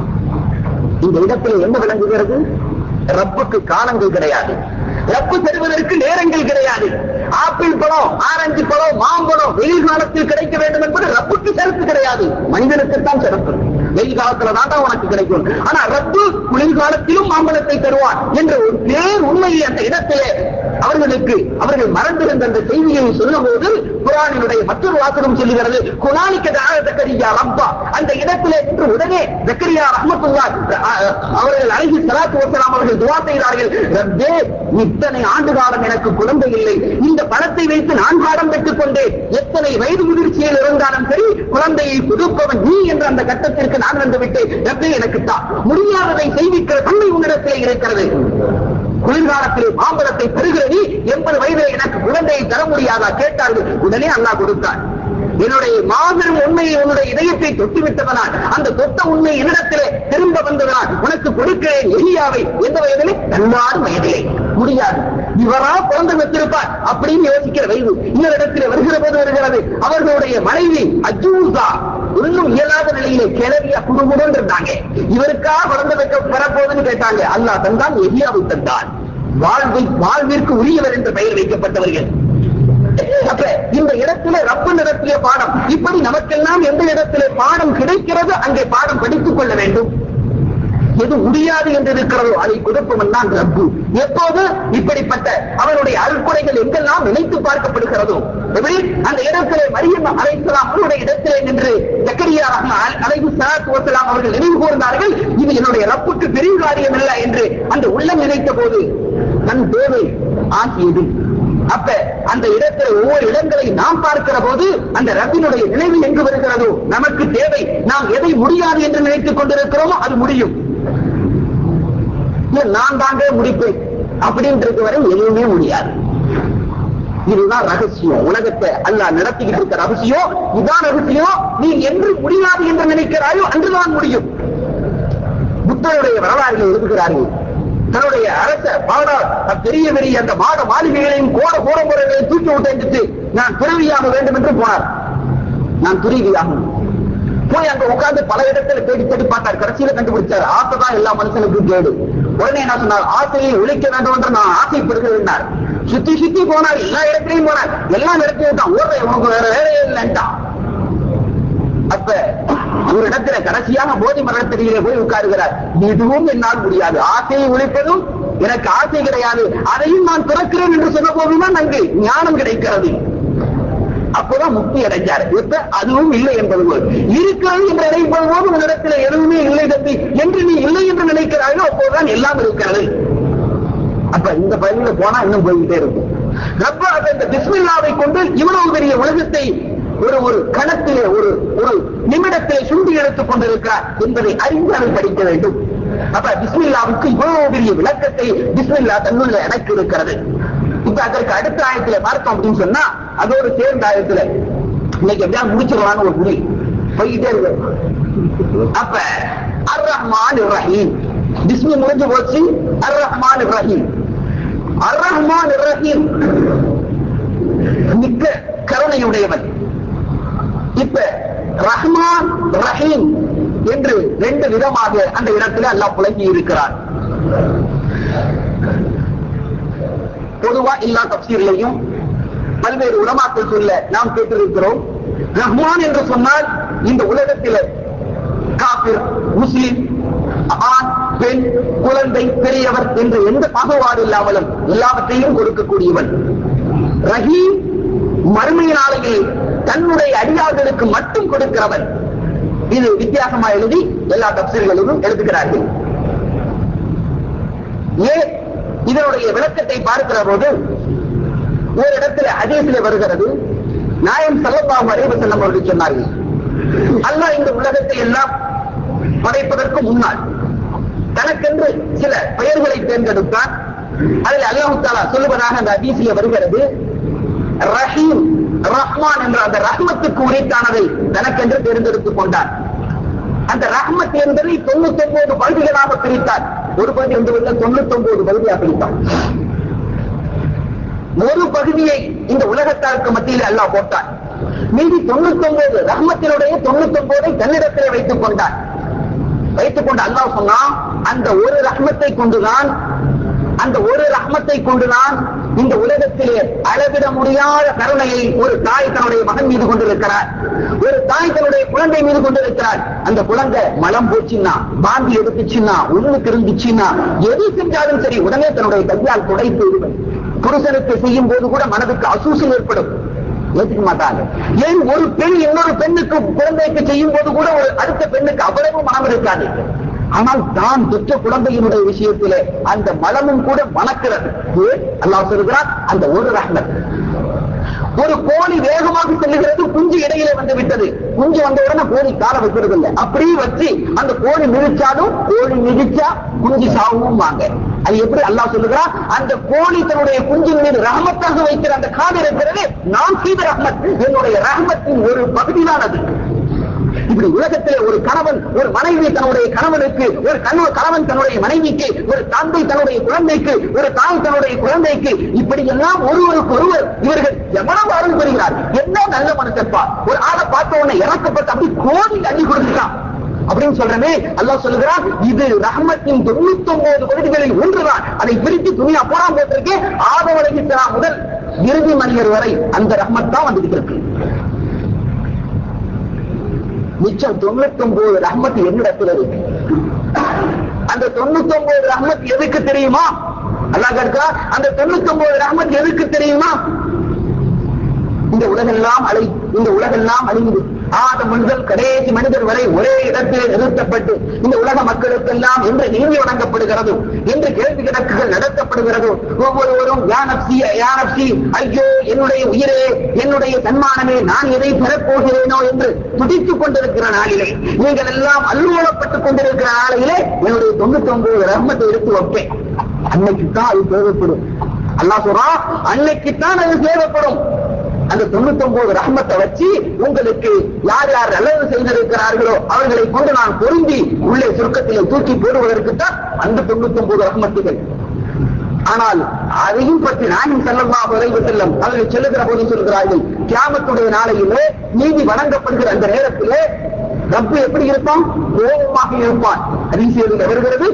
இந்த இடத்தில் என்ன விளங்குகிறது? ரப்புக்கு காலங்கள் கிடையாது, ரப்பு தருவதற்கு நேரங்கள் கிடையாது. ஆப்பிள் பழம், ஆரஞ்சு பழம், மாம்பழம் வெயில் காலத்தில் கிடைக்க வேண்டும் என்பது ரப்புக்கு சிறப்பு கிடையாது, மனிதனுக்குத்தான் சிறப்பு. வெயில் காலத்துல தான் உனக்கு கிடைக்கும். ஆனா ரப்பு குளிர்காலத்திலும் மாம்பழத்தை தருவான் என்ற ஒரு பேர் உண்மையை அந்த இடத்திலே அவர்களுக்கு அவர்கள் மறந்திருந்த அந்த செய்தியை சொல்லும் போது குர்ஆனினுடைய மற்றொரு வாசகம் சொல்லுகிறது, குனாலிக தஆ ஜக்கரியா ரப்பா. அந்த இடத்திலே என்று உடனே ஜக்கரியா ரஹ்மத்துல்லாஹ் அவர்கள் அலைஹி ஸலாத்து வஸலாம் அவர்கள் துஆ செய்தார்கள், ரப்பே இத்தனை ஆண்டு காலம் எனக்கு குழந்தை இல்லை, இந்த பழத்தை வைத்து நான் பாடம் பெற்றுக் கொண்டேன், எத்தனை வயது முதிர்ச்சியில் இருந்தாலும் சரி குழந்தையை கொடுப்பவன் நீ என்ற அந்த கட்டத்திற்கு நான் வந்து விட்டேன், ரப்பே எனக்கு தான் முடியாததை செய்விக்கிற தன்மை உன்னிடத்திலே இருக்கிறது. குளிர்காலத்திலே மாம்பழத்தை பெறுகிறது, எண்பது வயதில் எனக்கு குழந்தையை தர முடியாதா கேட்டார்கள். உடனே அல்லாஹ் கொடுத்தார். என்னுடைய மாபெரும் உண்மையை உன்னுடைய இதயத்தை தொட்டுவிட்டதனால், அந்த தொட்ட உண்மை என்னிடத்திலே திரும்ப வந்ததனால் உனக்கு கொடுக்கிறேன் எலியாவை. எந்த வயதிலே? பதினாறு வயதிலே. முடியாது, இவரா குழந்தை வச்சிருப்பார் அப்படின்னு யோசிக்கிற வயது. இன்னொரு இடத்திலே வருகிற போது வருகிறது, அவர்களுடைய மனைவி அஜூசா ஒன்னும் இயலாத நிலையிலே கிளவியா குடும்பம் இருந்தாங்க. இவருக்கா குழந்தை வைக்க பெறப்போதுன்னு கேட்டாங்க. அல்லாஹ் தந்தான், எலியாவை தந்தான். வாழ்வை வாழ்விற்கு உரியவர் என்ற பெயர் வைக்கப்பட்டவர்கள். அப்ப இந்த இடத்திலே ரப்பு நடத்திய பாடம். இப்படி நமக்கெல்லாம் எந்த இடத்திலே பாடம் கிடைக்கிறது அங்கே பாடம் படித்துக் கொள்ள வேண்டும். எது முடியாது என்று இருக்கிறதோ அதை கொடுப்பவன் தான் ரப்பு. எப்போது இப்படிப்பட்ட அவனுடைய அருட்கொடைகள் எங்கெல்லாம் நினைத்து பார்க்கப்படுகிறதோ, எப்படி அந்த இடத்திலே மரியம் அலைஹிஸ்ஸலாம் அவருடைய இடத்திலே நின்று ஜக்கரியா அலைஹி ஸலாத்து வஸலாம் அவர்கள் நினைவு கூர்ந்தார்கள், இது என்னுடைய ரப்புக்கு பெரிய காரியம் இல்லை என்று அந்த உள்ளம் நினைத்த போது தன் தேவை ஆகியது. அப்ப அந்த இடத்துல ஒவ்வொரு இடங்களை நாம் பார்க்கிற போது அந்த ரப்பினுடைய நினைவு எங்கு வருகிறதோ நமக்கு தேவை. நாம் எதை முடியாது என்று நினைத்துக் கொண்டிருக்கிறோமோ அது முடியும். நான் தாங்க முடிப்பேன் அப்படின்றது வரை எதுவுமே முடியாது. இதுதான் ரகசியம். உலகத்தை அல்லாஹ் நடத்திக்கிட்டு இருக்க ரகசியம் இதுதான் ரகசியம். நீ என்று முடியாது என்று நினைக்கிறாயோ அன்றுதான் முடியும். புத்தருடைய வரலாறுகளை எழுதுகிறார்கள். தன்னுடைய அரச பாடார் பெரிய பெரிய அந்த மாட மாளிகைகளையும் கோட கோட முறைகளையும் தூக்கி விட்டு நான் துறவியாக வேண்டும் என்று போனார். நான் துறவியாகும் போய் அங்க உட்கார்ந்து பல இடத்துல தேடி தேடி பார்த்தார். கடைசியில கண்டுபிடிச்சார், ஆசைதான் எல்லா மனுஷனுக்கும் கேடு. உடனே என்ன சொன்னார், ஆசையை ஒழிக்க வேண்டும் என்று நான் ஆசைப்படுகிறேன். சுத்தி சுத்தி போனார், எல்லா இடத்திலையும் போனார், எல்லா இடத்திலையும் தான் ஓடுற உனக்கு வேற வேலையே இல்லைன்ட்டா. அப்ப ஒரு இடத்துல கடைசியாக போதி மரணத்திலே போய் உட்காருகிறார். இதுவும் என்னால் முடியாது, ஆசையை ஒழிப்பதும் எனக்கு ஆசை கிடையாது, அதையும் நான் திறக்கிறேன் என்று சொன்ன போதுதான் அங்கு ஞானம் கிடைக்கிறது. அப்பதான் முக்தி அடைஞ்சார். இப்ப அதுவும் இல்லை என்பது போல் இருக்கிறது என்று நினைப்பது போது உன்னிடத்தில் எதுவுமே இல்லை தம்பி என்று நீ இல்லை என்று நினைக்கிறாயோ அப்போதுதான் எல்லாம் இருக்கிறது. அப்ப இந்த பகுதியில போனா இன்னும் போய்கிட்டே இருக்கும். ரப்ப இந்த பிஸ்மில்லாவை கொண்டு இவ்வளவு பெரிய உலகத்தை ஒரு ஒரு கணத்திலே ஒரு ஒரு நிமிடத்திலே சுண்டி எடுத்துக் கொண்டிருக்கிறார் என்பதை அறிந்து அதை படிக்க வேண்டும். அப்ப பிஸ்மில்லாவுக்கு இவ்வளவு பெரிய விளக்கத்தை பிஸ்மில்லா தன்னுள்ள எனக்கு இருக்கிறது. இப்ப அதற்கு அடுத்த ஆயத்துல பார்த்தோம் அப்படின்னு சொன்னா அதோடு சேர்ந்த ஆயத்துல இன்னைக்கு எப்படியா முடிச்சிடலான்னு ஒரு புரி போய்கிட்டே இருக்கு. அப்ப அர் ரஹ்மான் ரஹீம் பிஸ்மி முடிஞ்சு போச்சு. அர் ரஹ்மான் ரஹீம் அர் ரஹ்மான் ரஹீம் மிக்க கருணையுடையவன். இப்ப ரஹ்மான் ரஹீம் என்று ரெண்டு விதமாக அந்த இடத்துல அல்லாஹ் புலங்கி இருக்கிறார். பொதுவா எல்லா தப்சீரிலையும் பல்வேறு உலமாக்கள் சொல்ல நாம் கேட்டிருக்கிறோம். ரஹ்மான் என்று சொன்னால் இந்த உலகத்தில் காபிர் முஸ்லிம் ஆண் பெண் குழந்தை பெரியவர் என்று எந்த பாகுபாடு இல்லாமலும் எல்லாவற்றையும் கொடுக்கக்கூடியவன். ரஹீம் மறுமை நாளையில் தன்னுடைய அடியார்களுக்கு மட்டும் கொடுக்கிறவன். இது வித்தியாசமா எழுதி எல்லா தப்சீர்களிலும் எழுதுகிறார்கள். ஏன் இதனுடைய விளக்கத்தை பார்க்கிற போது ஒரு இடத்துல ஹதீஸிலே வருகிறது, நாயகம் ஸல்லல்லாஹு அலைஹி வஸல்லம் அவர்கள் சொன்னார்கள், அல்லாஹ் இந்த உலகத்தை எல்லாம் படைப்பதற்கு முன்னால் தனக்கென்று சில பெயர்களை தேர்ந்தெடுத்தான். அதில் அல்லாஹ் தஆலா சொல்லுவதாக அந்த ஹதீஸிலே வருகிறது, ரஹீம் ரஹ்மான் என்ற அந்த ரஹ்மத்துக்கு உரித்தானதை தனக்கென்று தேர்ந்தெடுத்துக் கொண்டார். அந்த ரஹ்மத் என்பதை தொண்ணூத்தி ஒன்பது பகுதிகளாக பிரித்தார். ஒரு பகுதி வந்து தொண்ணூத்தி ஒன்பது பகுதியாக பிரித்தார். ஒரு பகுதியை இந்த உலகத்தாருக்கு மத்தியில் அல்லாஹ் போட்டார். மீதி தொண்ணூத்தி ஒன்பது ரஹ்மத்தினுடைய தொண்ணூத்தி ஒன்பதை தன்னிடத்திலே வைத்துக் கொண்டார். வைத்துக் கொண்டு அல்லாஹ் சொன்னான், அந்த ஒரு ரஹ்மத்தை கொண்டுதான் அந்த ஒரு ரஹ்மத்தை கொண்டுதான் இந்த உலகத்திலே அளவிட முடியாத கருணையை ஒரு தாய் தன்னுடைய மகன் மீது கொண்டிருக்கிறார். ஒரு தாய் தன்னுடைய குழந்தை மீது கொண்டிருக்கிறார். அந்த குழந்தை மலம் போச்சுன்னா, பாந்தி எடுத்துச்சுன்னா, உள்ளுக்கு இருந்துச்சுன்னா, எது செஞ்சாலும் சரி உடனே தன்னுடைய கையால் துடைத்து விடுவேன். புருஷனுக்கு செய்யும் போது கூட மனதுக்கு அசூசல் ஏற்படும், ஏற்றுக்க மாட்டாங்க. ஏன் ஒரு பெண் இன்னொரு பெண்ணுக்கு குழந்தைக்கு செய்யும் போது கூட ஒரு அடுத்த பெண்ணுக்கு அவ்வளவு மனம் இருக்காது. ஆனால் தான் பெற்ற குழந்தையினுடைய விஷயத்திலே அந்த மலமும் கூட மணக்கிறது. அல்லாஹ் சொல்கிறார், அந்த ஒரு ரஹ்மத். ஒரு கோழி வேகமாக செல்லுகிறது, குஞ்சு இடையிலே வந்து விட்டது. குஞ்சு வந்த உடனே கோழி கால வைக்கிறது இல்லை, அப்படியே வச்சு அந்த கோழி மிதிச்சாலும் கோழி மிதிச்சா குஞ்சு சாவும் வாங்க. அது எப்படி அல்லாஹ் சொல்லுகிறார், அந்த கோழி தன்னுடைய குஞ்சின் மீது ரஹமத்தாக வைக்கிற அந்த காது இருக்கிறது, நான் செய்த ரஹ்மத், என்னுடைய ரஹ்மத்தின் ஒரு பகுதிதான் அது. இப்படி உலகத்திலே ஒரு கணவன் ஒரு மனைவி தன்னுடைய கணவனுக்கு, ஒரு கணவன் தன்னுடைய மனைவிக்கு, ஒரு தந்தை தன்னுடைய குழந்தைக்கு, ஒரு தாய் தன்னுடைய குழந்தைக்கு, இப்படி எல்லாம் ஒருவருக்கு ஒருவர் இவர்கள் எவ்வளவு அருள் பெறுகிறார். என்ன நல்ல மனுஷப்பா, ஒரு ஆளை பார்த்த உடனே இறக்கப்பட்டு அப்படி கோடி அள்ளி கொடுத்துட்டான் அப்படின்னு சொல்றமே. அல்லாஹ் சொல்லுகிறான், இது ரஹ்மத்தின் தொண்ணூத்தி ஒன்பது பகுதிகளில் ஒன்றுதான். அதை பிரித்து துணியா போறாம போட்டிருக்கு. ஆதம் அலைஹிஸ்ஸலாம் முதல் இறுதி மனிதர் வரை அந்த ரஹ்மத் தான் வந்துட்டு இருக்கு. மிச்சம் தொண்ணூத்தி ஒன்பது ரஹ்மத் என்னிடத்தில் இருக்கு. அந்த தொண்ணூத்தி ஒன்பது ரஹ்மத் எதுக்கு தெரியுமா? அல்லாஹ் கேட்கா, அந்த தொண்ணூத்தி ஒன்பது ரஹ்மத் எதுக்கு தெரியுமா? இந்த உலகெல்லாம் அழை இந்த உலகெல்லாம் அழிந்து ஆதம் முதல் கடைசி மனிதர் வரை ஒரே இடத்தில் நிறுத்தப்பட்டு இந்த உலக மக்களுக்கெல்லாம் என்று நீதி வழங்கப்படுகிறது, என்று கேள்வி கணக்குகள் நடத்தப்படுகிறது. ஒவ்வொருவரும் ஐயோ என்னுடைய உயிரே, என்னுடைய தன்மானமே, நான் எதை பெறப்போகிறேனோ என்று துடித்துக் கொண்டிருக்கிற நாளிலே, நீங்கள் எல்லாம் அல்லோலப்பட்டுக் கொண்டிருக்கிற நாளிலே என்னுடைய தொண்ணூத்தி ஒன்பது ரஹ்மத்தை எடுத்து வைப்பேன். அன்னைக்குத்தான் அது தேவைப்படும். அல்லாஹ் சொல்றான், அன்னைக்குத்தான் அது தேவைப்படும். அந்த தொண்ணூத்தி ஒன்பது ரஹ்மத்தை வச்சு உங்களுக்கு யார் யார் நல்லது செய்திருக்கிறார்களோ அவர்களை கொண்டு நான் பொருந்தி உள்ளே சுருக்கத்திலே தூக்கி போடுவதற்குத்தான் அந்த தொண்ணூத்தி ஒன்பது ரஹ்மத்துகள். ஆனால் அதையும் பற்றி நாயகம் ஸல்லல்லாஹு அலைஹி வஸல்லம் அவர்கள் சொல்லுகிற போது சொல்கிறார்கள், கியாமத்துடைய நாளையிலே நீதி வழங்கப்படுகிற அந்த நேரத்திலே ரப்பு எப்படி இருப்பான்? கோபமாக இருப்பான். ஹதீஸில் வருகிறது,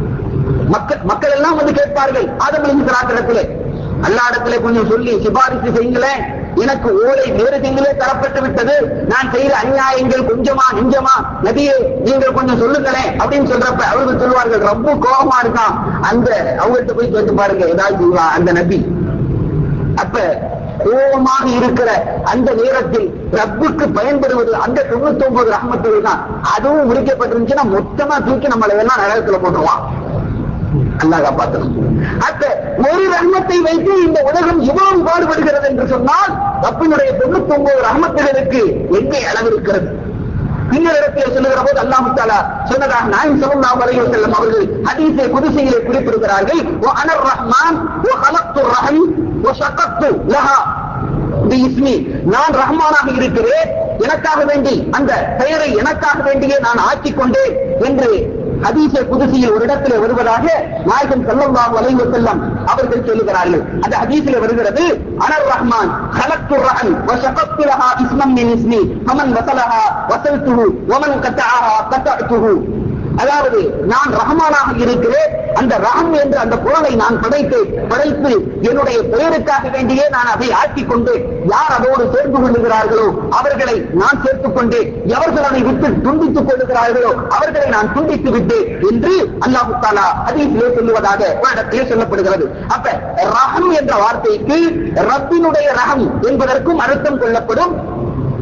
மக்கள் மக்கள் எல்லாம் வந்து கேட்பார்கள் ஆதம் அலைஹிஸ்ஸலாம் இடத்திலே, அல்லாஹ் இடத்திலே கொஞ்சம் சொல்லி சிபாரிசு செய்யுங்களேன், எனக்கு ஓலை வேறு திங்களே தரப்பட்டு விட்டது, நான் செய்த அநியாயங்கள் கொஞ்சமா நெஞ்சமா, நபியே நீங்கள் கொஞ்சம் சொல்லுங்களேன் அப்படின்னு சொல்றப்ப அவர்கள் சொல்வார்கள், ரொம்ப கோபமா இருக்கான். அந்த அவங்கள்ட்ட போய் கேட்டு பாருங்க ஏதாவது சொல்லுவான் அந்த நபி. அப்ப கோபமாக இருக்கிற அந்த நேரத்தில் ரப்புக்கு பயன்படுவது அந்த தொண்ணூத்தி ஒன்பது ரஹ்மத்துகள் தான். அதுவும் முடிக்கப்பட்டிருந்துச்சுன்னா மொத்தமா தூக்கி நம்மளை எல்லாம் நரகத்துல போட்டுருவான். அல்லாஹ் காப்பாற்றணும். அப்ப ஒரு ரஹ்மத்தை வைத்து இந்த உலகம் இவ்வளவு பாடுபடுகிறது என்று சொன்னால் ரப்பினுடைய தொண்ணூத்தி ஒன்பது ரஹ்மத்துகளுக்கு எங்கே அளவு இருக்கிறது? இன்னொரு இடத்தில் சொல்லுகிற போது அல்லாஹ் தஆலா சொன்னதாக நாயகம் ஸல்லல்லாஹு அலைஹி வஸல்லம் அவர்கள் ஹதீஸே குதுஸியிலே குறிப்பிடுகிறார்கள், வ அனர் ரஹ்மான் வ ஹலக்து ரஹம் வ ஷகத்து லஹா பிஸ்மி, நான் ரஹ்மானாக இருக்கிறேன், எனக்காக வேண்டி அந்த பெயரை எனக்காக வேண்டியே நான் ஆக்கிக் கொண்டேன் என்று ஹதீஸே குதுஸியில் ஒரு இடத்திலே வருவதாக நாயகம் ஸல்லல்லாஹு அலைஹி வஸல்லம் அவர்கள் சொல்லுகிறார்கள். அந்த ஹதீஸிலே வருகிறது, அனர் ரஹ்மான் خلقت الرحم وشققت لها اسما من اسمي فمن وصلها وصلته ومن قطعها قطعته. அதாவது நான் ரஹ்மானாக இருக்கிறேன், அந்த ரஹம் என்ற அந்த குரலை நான் படைத்து படைத்து என்னுடைய பெயருக்காக வேண்டியே நான் அதை ஆக்கிக் கொண்டு யார் அதோடு சேர்ந்து கொள்ளுகிறார்களோ அவர்களை நான் சேர்த்துக் கொண்டு எவர்கள் அதை விட்டு துண்டித்துக் கொள்ளுகிறார்களோ அவர்களை நான் துண்டித்து விட்டு என்று அல்லாஹ் தஆலா ஹதீஸிலே சொல்லுவதாக இடத்திலே சொல்லப்படுகிறது. அப்ப ரஹம் என்ற வார்த்தைக்கு ரப்பினுடைய ரஹம் என்பதற்கும் அர்த்தம் கொள்ளப்படும்,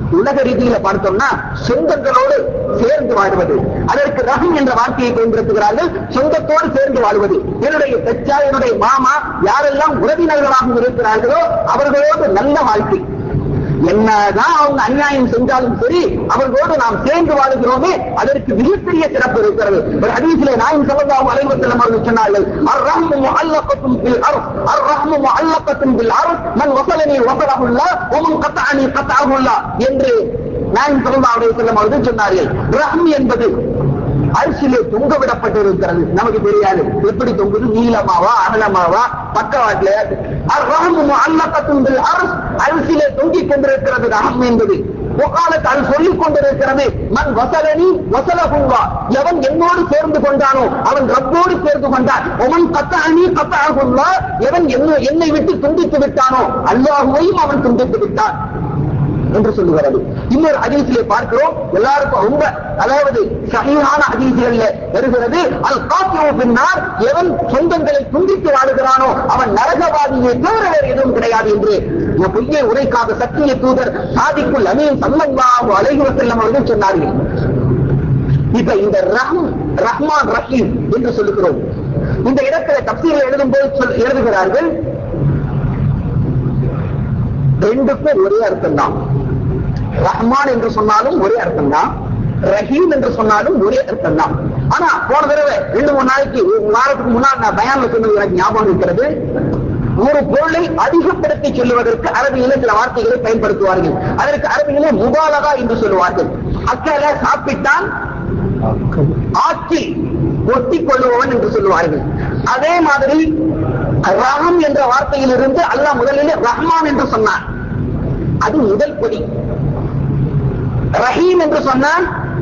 உலக ரீதியில பார்த்தோம்னா சொந்தங்களோடு சேர்ந்து வாழ்வது. அதற்கு ரஹம் என்ற வார்த்தையை பயன்படுத்துகிறார்கள். சொந்தத்தோடு சேர்ந்து வாழ்வது. என்னுடைய பெற்றா, என்னுடைய மாமா, யாரெல்லாம் உறவினர்களாக இருக்கிறார்களோ அவர்களோடு நல்ல வாழ்க்கை. என்னதான் அவங்க அநியாயம் செஞ்சாலும் சரி, அவர்களோடு நாம் சேர்ந்து வாழுகிறோமே, அதற்கு மிகப்பெரிய சிறப்பு இருக்கிறது. ஒரு ஹதீஸிலே நாயகம் ஸல்லல்லாஹு அலைஹி வஸல்லம் அவர்கள் சொன்னார்கள், அர்-ரஹ்மு முஅல்லகத்துன் பில் அர்த், அர்-ரஹ்மு முஅல்லகத்துன் பில் அர்த், மன் வஸலனி வஸலஹுல்லாஹ் வ மன் கதஅனி கதஅஹுல்லாஹ் என்று நாயகம் ஸல்லல்லாஹு அலைஹி வஸல்லம் அவர்கள் சொன்னார்கள். ரஹம் என்பது அரிசியிலே தொங்க விடப்பட்டிருக்கிறது. நமக்கு தெரியாது எப்படி தொங்குது, நீளமாவா அகலமாவா பக்கவாட்டில. அரிசியிலே தொங்கிக் கொண்டிருக்கிறது ரஹம் என்பது. ஒகாலத்து அது சொல்லிக் கொண்டிருக்கிறது, மன் வசலனி வசலஹுல்லா, எவன் என்னோடு சேர்ந்து கொண்டானோ அவன் ரப்போடு சேர்ந்து கொண்டான். ஒமன் கத்தஅனி கத்தஅஹுல்லா, எவன் என்னை விட்டு துண்டித்து விட்டானோ அல்லாஹுவையும் அவன் துண்டித்து விட்டான் என்று சொல்லுகிறது. இன்னொரு ஹதீஸிலே பார்க்கிறோம், எல்லாருக்கும் ரொம்ப அதாவது சஹீஹான ஹதீஸ்கள்ல வருகிறது, அல் காஃபிரு பின்னார், எவன் சொந்தங்களை துண்டித்து வாழுகிறானோ அவன் நரகவாதியை தவிர வேறு எதுவும் கிடையாது என்று பொய்யை உரைக்காத சத்திய தூதர் சாதிக்குல் அமீன் ஸல்லல்லாஹு அலைஹி வஸல்லம் அவர்கள் சொன்னார்கள். இப்ப இந்த ரஹம், ரஹ்மான், ரஹீம் என்று சொல்லுகிறோம். இந்த இடத்துல தப்சீரில் எழுதும் போது எழுதுகிறார்கள், ரெண்டுக்கும் ஒரே அர்த்தம் தான். ரஹ்மான் என்று சொன்னாலும் ஒரே அர்த்தம் தான், ரஹீம் என்று சொன்னாலும் ஒரே அர்த்தம் தான். ஆனா போன தடவை ரெண்டு மூணு நாளைக்கு வாரத்துக்கு முன்னால் நான் பயான்ல சொன்னது எனக்கு ஞாபகம் இருக்கிறது. ஒரு பொருளை அதிகப்படுத்தி சொல்லுவதற்கு அரபியில சில வார்த்தைகளை பயன்படுத்துவார்கள். அதற்கு அரபியில முபாலகா என்று சொல்லுவார்கள். அக்கல சாப்பிட்டான், ஆட்சி ஒட்டி கொள்ளுபவன் என்று சொல்லுவார்கள். அதே மாதிரி ரஹம் என்ற வார்த்தையிலிருந்து அல்லாஹ் முதலில் ரஹ்மான் என்று சொன்னான், அது முதல் படி. ரஹீம் என்று சொன்னான்,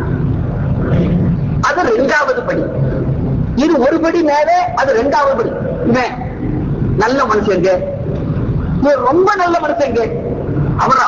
அது இரண்டாவது படி. இது ஒரு படி மேலே, அது இரண்டாவது படி. நல்ல மனுஷங்க, ரொம்ப நல்ல மனுஷங்க, அவரா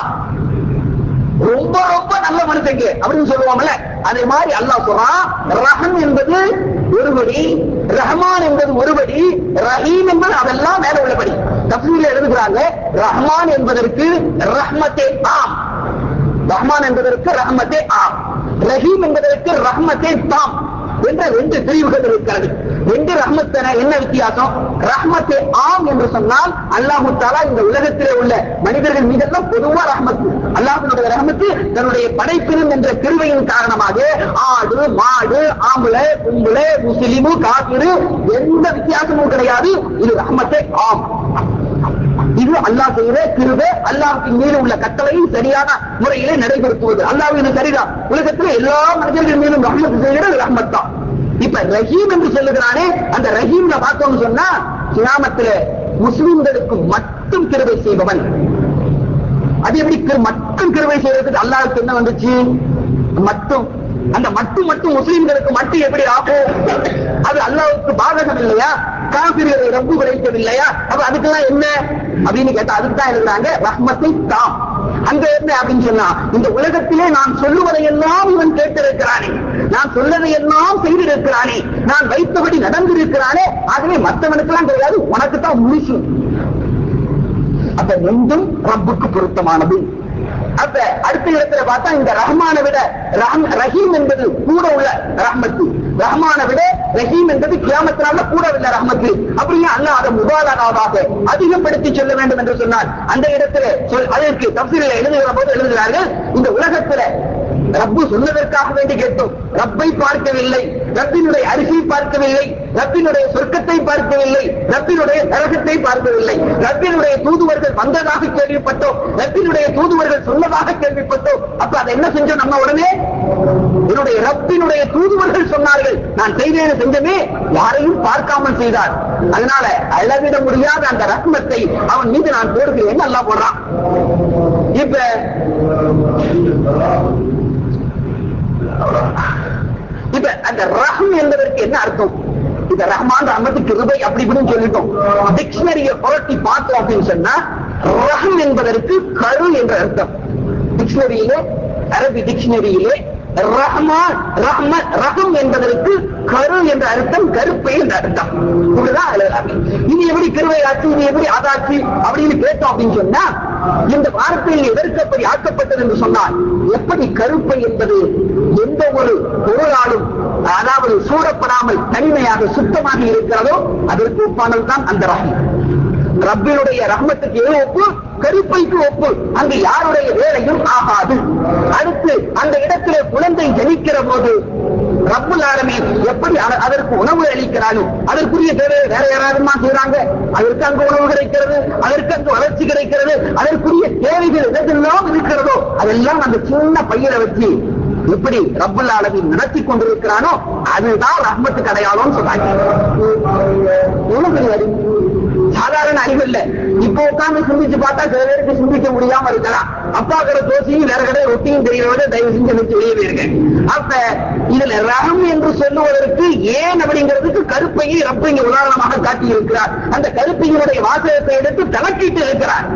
ரொம்ப ரொம்ப நல்ல மனுஷங்க அப்படின்னு சொல்லுவாங்கல்ல, அதே மாதிரி அல்லாஹ் சொல்றான், ரஹம் என்பது ஒருபடி, ரஹ்மான் என்பது ஒருபடி, ரஹீம் என்பது அதெல்லாம் மேல உள்ளபடி. தஃசீரில் எழுதுகிறாங்க, ரஹ்மான் என்பதற்கு ரஹ்மத்தே ஆம், ரஹ்மான் என்பதற்கு ரஹ்மத்தே ஆம், ரஹீம் என்பதற்கு ரஹ்மத்தே தாம் என்ற ரெண்டு பிரிவுகள் இருக்கிறது. ரெண்டு ரஹ்மத்தன என்ன வித்தியாசம்? ரஹ்மத்தே ஆம் என்று சொன்னால் அல்லாஹு தஆலா இந்த உலகத்திலே உள்ள மனிதர்கள் மீதெல்லாம் பொதுவா ரஹ்மத்து, அல்லாஹ்வுடைய ரஹ்மத்து தன்னுடைய படைப்பினம் என்ற கிருபையின் காரணமாக ஆடு மாடு ஆம்பளை கும்பளை முஸ்லிமு காபிரு எந்த வித்தியாசமும் கிடையாது. இது ரஹ்மத்தே ஆம். இது அல்லாஹ் செய்கிற கிருபை, அல்லாஹ்வின் மீது உள்ள கட்டளையை சரியான முறையிலே நடைபெறுத்துவது. அல்லாஹ்வின் சரிதான். உலகத்தில் எல்லா மனிதர்கள் மீதும் ரஹ்மத் செய்கிறது ரஹ்மத் தான். இப்ப ரஹீம் என்று சொல்லுகிறானே, அந்த ரஹீம்ல பார்த்தோம்னு சொன்னா கியாமத்திலே முஸ்லிம்களுக்கு மட்டும் கிருபை செய்பவன். அது எப்படி மட்டும் கிருபை செய்வதற்கு அல்லாஹ்வுக்கு என்ன வந்துச்சு? மட்டும் அந்த மட்டும் மட்டும் முஸ்லிம்களுக்கு மட்டும் எப்படி ஆகும்? அது அல்லாஹ்வுக்கு பாதகம் இல்லையா? காபிர்களை ரப்பு கிடைக்கவில்லையா? அப்ப அதுக்கெல்லாம் என்ன அப்படின்னு கேட்டா அதுக்கு தான் எழுதுறாங்க ரஹ்மத்தை தாம். அங்க என்ன அப்படின்னு சொன்னா, இந்த உலகத்திலே நான் சொல்லுவதை எல்லாம் இவன் கேட்டிருக்கிறானே, நான் சொல்லதை எல்லாம் செய்திருக்கிறானே, நான் வைத்தபடி நடந்திருக்கிறானே, ஆகவே மற்றவனுக்கெல்லாம் கிடையாது, உனக்கு தான் முழுசு. அப்ப ரெண்டும் ரப்புக்கு பொருத்தமானது. அப்ப அடுத்த இடத்துல பார்த்தா இந்த ரஹ்மானை விட ரஹீம் என்பது கூட உள்ள ரஹ்மத்து, ரஹ்மானை விட ரஹீம் என்பது கியாமத்தினால கூட உள்ள ரஹ்மத்து. அப்படியே அல்லாஹ் அதை முபாலகாவாக அதிகப்படுத்தி சொல்ல வேண்டும் என்று சொன்னார். அந்த இடத்துல சொல் அதற்கு தஃசீரில் எழுதுகிற போது எழுதுகிறார்கள், இந்த உலகத்துல ரப்பு சொன்னதற்காக வேண்டி கேட்டோம், ரப்பை பார்க்கவில்லை, ரப்பினுடைய அரிசியை பார்க்கவில்லை, ரப்பினுடைய சொர்க்கத்தை பார்க்கவில்லை, ரப்பினுடைய நரகத்தை பார்க்கவில்லை, ரப்பினுடைய தூதுவர்கள் வந்ததாக கேள்விப்பட்டோம், ரப்பினுடைய தூதுவர்கள் சொன்னதாக கேள்விப்பட்டோம். அப்ப அதை என்ன செஞ்சோம் நம்ம உடனே? என்னுடைய ரப்பினுடைய தூதுவர்கள் சொன்னார்கள், நான் செய்தேன் செஞ்சமே, யாரையும் பார்க்காமல் செய்தார். அதனால அளவிட முடியாத அந்த ரஹ்மத்தை அவன் மீது நான் போடுகிறேன் அல்லாஹ் போடுறான். இப்ப இப்ப அந்த ரஹம் என்பதற்கு என்ன அர்த்தம்? இந்த ரஹ்மான் ரஹ்மத்து கிருபை அப்படி இப்படின்னு சொல்லிட்டோம். டிக்ஷனரியை புரட்டி பார்த்தோம் அப்படின்னு சொன்னா ரஹம் என்பதற்கு கரு என்ற அர்த்தம். டிக்ஷனரியிலே, அரபி டிக்ஷனரியிலே ரஹ்மான் ரஹ்ம ரஹம் என்பதற்கு கரு என்ற அர்த்தம், கருப்பை என்ற அர்த்தம். இப்படிதான் இது எப்படி கிருபை ஆச்சு, இது எப்படி அதாச்சு அப்படின்னு கேட்டோம் அப்படின்னு சொன்னா இந்த வார்த்தையில் எதற்கு அப்படி ஆக்கப்பட்டது என்று சொன்னால், எப்படி கருப்பை என்பது எந்த ஒரு பொருளாலும் அதாவது சூடப்படாமல் தனிமையாக சுத்தமாக இருக்கிறதோ அதற்கு ஒப்பானதுதான் அந்த ரஹ்மத். ரப்பினுடைய ரஹ்மத்துக்கு எது ஒப்பு? கருப்பைக்கு ஒப்பு. அங்கு யாருடைய வேலையும் ஆகாது. அடுத்து அந்த இடத்திலே குழந்தை ஜனிக்கிற போது ரப்புல் ஆலமீன் எப்படி அதற்கு உணவு அளிக்கிறானோ அதற்குரிய தேவை வேற யாராவது செய்யறாங்க. அதற்கு அங்கு உணவு கிடைக்கிறது, அதற்கு அங்கு வளர்ச்சி கிடைக்கிறது, அதற்குரிய தேவைகள் எதெல்லாம் இருக்கிறதோ அதெல்லாம் அந்த சின்ன பையனை வச்சு எப்படி ரப்புல் ஆலமீன் நடத்தி கொண்டிருக்கிறானோ அதுதான் ரஹ்மத்துக்கு அடையாளம் சொன்னாங்க. சாதாரண அறிவு இல்ல. இப்ப உட்கார்ந்து சிந்திச்சு பார்த்தா சில பேருக்கு சிந்திக்க முடியாம இருக்கலாம். அப்பா கடை தோசையும் வேற கடை ரொட்டியும் தெரியறத தயவு செஞ்சு நினைச்சு வெளியே போயிருக்கேன். அப்ப இதுல ரகம் என்று சொல்லுவதற்கு ஏன் அப்படிங்கிறதுக்கு கருப்பையை ரப்ப இங்க உதாரணமாக காட்டி இருக்கிறார். அந்த கருப்பையினுடைய வாசகத்தை எடுத்து தலக்கிட்டு இருக்கிறார்.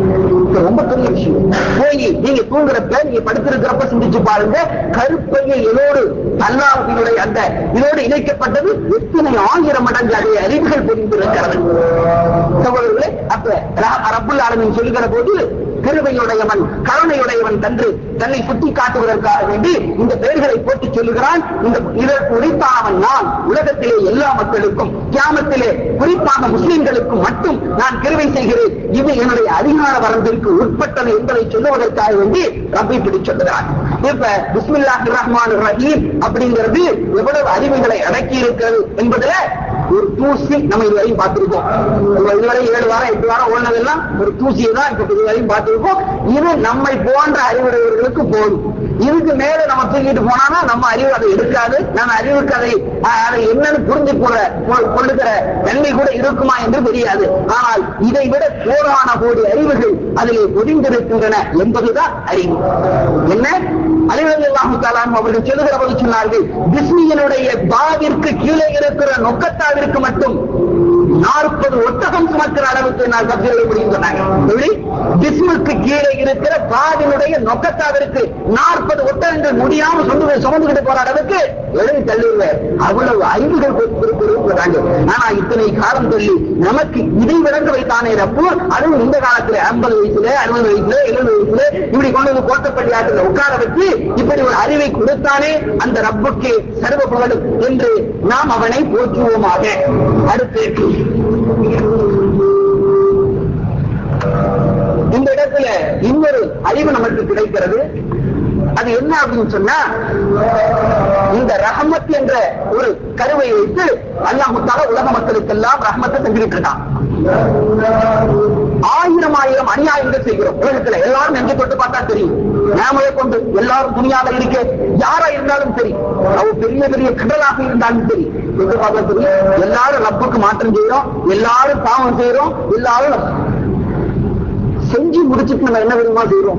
ரொம்ப பெரிய விஷயம். போய் நீங்க தூங்குறப்ப நீங்க படுத்திருக்கிறப்ப சிந்திச்சு பாருங்க, கருப்பையை இதோடு அல்லாஹ்வினுடைய அந்த இதோடு இணைக்கப்பட்டது எத்தனை ஆயிரம் மடங்கு அதை அறிவுகள் புரிந்திருக்கிறது. சகோதரர்களே, அப்ப ரப்புல் ஆலமீன் சொல்லுகிற போது கிருபையுடையவன் கருணையுடையவன் தன்று தன்னை சுட்டி காட்டுவதற்காக வேண்டி இந்த பெயர்களை போட்டு சொல்லுகிறான். இந்த இதற்கு உரித்தானவன் நான் உலகத்திலே எல்லா மக்களுக்கும் கியாமத்திலே குறிப்பாக முஸ்லிம்களுக்கும் மட்டும் நான் கிருபை செய்கிறேன். இது என்னுடைய அதிகார வரம்பிற்கு உட்பட்டது என்பதை சொல்லுவதற்காக வேண்டி ரப்பி இப்படி சொல்லுகிறான். இப்ப பிஸ்மில்லாஹிர் ரஹ்மானிர் ரஹீம் அப்படிங்கிறது எவ்வளவு அறிவுகளை அடக்கி இருக்கிறது என்பதுல ஒரு தூசி நம்ம இதுவரையும் பார்த்திருக்கோம். இதுவரை ஏழு வாரம் எட்டு வாரம் ஓடுனதெல்லாம் ஒரு தூசியை தான் இப்ப இதுவரையும் பார்த்திருக்கோம். இது நம்மை போன்ற அறிவுடையவர்களுக்கு போதும். இதுக்கு மேல நம்ம தூக்கிட்டு போனா நம்ம அறிவு அதை எடுக்காது. நம்ம அறிவுக்கு அதை அதை என்னன்னு புரிஞ்சு கொள்ளுகிற தன்மை கூட இருக்குமா என்று தெரியாது. ஆனால் இதை விட கோடான கோடி அறிவுகள் அதிலே பொதிந்திருக்கின்றன என்பதுதான் அறிவு. என்ன அலிரலியல்லாஹு தஆலா அவர்கள் சொல்லுகிற போது சொன்னார்கள், பிஸ்மியினுடைய பாவிற்கு கீழே இருக்கிற நொக்கத்தாவிற்கு மட்டும் நாற்பது ஒட்டகம் சுமக்கிற அளவுக்கு நான் தப்பிட முடியும் சொன்னாங்க. பிஸ்முக்கு கீழே இருக்கிற பாவினுடைய நொக்கத்தாவிற்கு நாற்பது ஒட்டகங்கள் முடியாம சொந்து சுமந்துகிட்டு போற அளவுக்கு எழுதி தள்ளிடுவேன். அவ்வளவு அறிவுகள் இருக்கிறாங்க. ஆனா இத்தனை காலம் சொல்லி நமக்கு இதை விளங்க வைத்தானே ரப்பு. அதுவும் இந்த காலத்துல ஐம்பது வயசுல அறுபது வயசுல எழுபது வயசுல இப்படி கொண்டு வந்து கோட்டப்பள்ளி ஆற்றில் உட்கார வச்சு இப்படி ஒரு அறிவை கொடுத்தானே அந்த ரப்புக்கு சர்வ புகழும் என்று நாம் அவனை போற்றுவோமாக. அடுத்து இந்த இடத்துல இன்னொரு அறிவு நமக்கு கிடைக்கிறது. அது என்ன அப்படின்னு சொன்னா, இந்த ரஹமத் என்ற ஒரு கருவை வைத்து அல்லாஹ் தஆலா உலக மக்களுக்கெல்லாம் ரஹமத்தை செஞ்சுக்கிட்டு இருக்கான். ஆயிரம் ஆயிரம் அநியாயங்கள் செய்கிறோம் உலகத்துல. எல்லாரும் நெஞ்சு தொட்டு பார்த்தா தெரியும். நாமளே கொண்டு எல்லாரும் துணியால இருக்க யாரா இருந்தாலும் சரி, அவ பெரிய பெரிய கடலாக இருந்தாலும் சரி, எங்க பார்த்தா தெரியும் எல்லாரும் ரப்புக்கு மாற்றம் செய்யறோம், எல்லாரும் பாவம் செய்யறோம். எல்லாரும் செஞ்சு முடிச்சுட்டு நம்ம என்ன விதமா செய்யறோம்?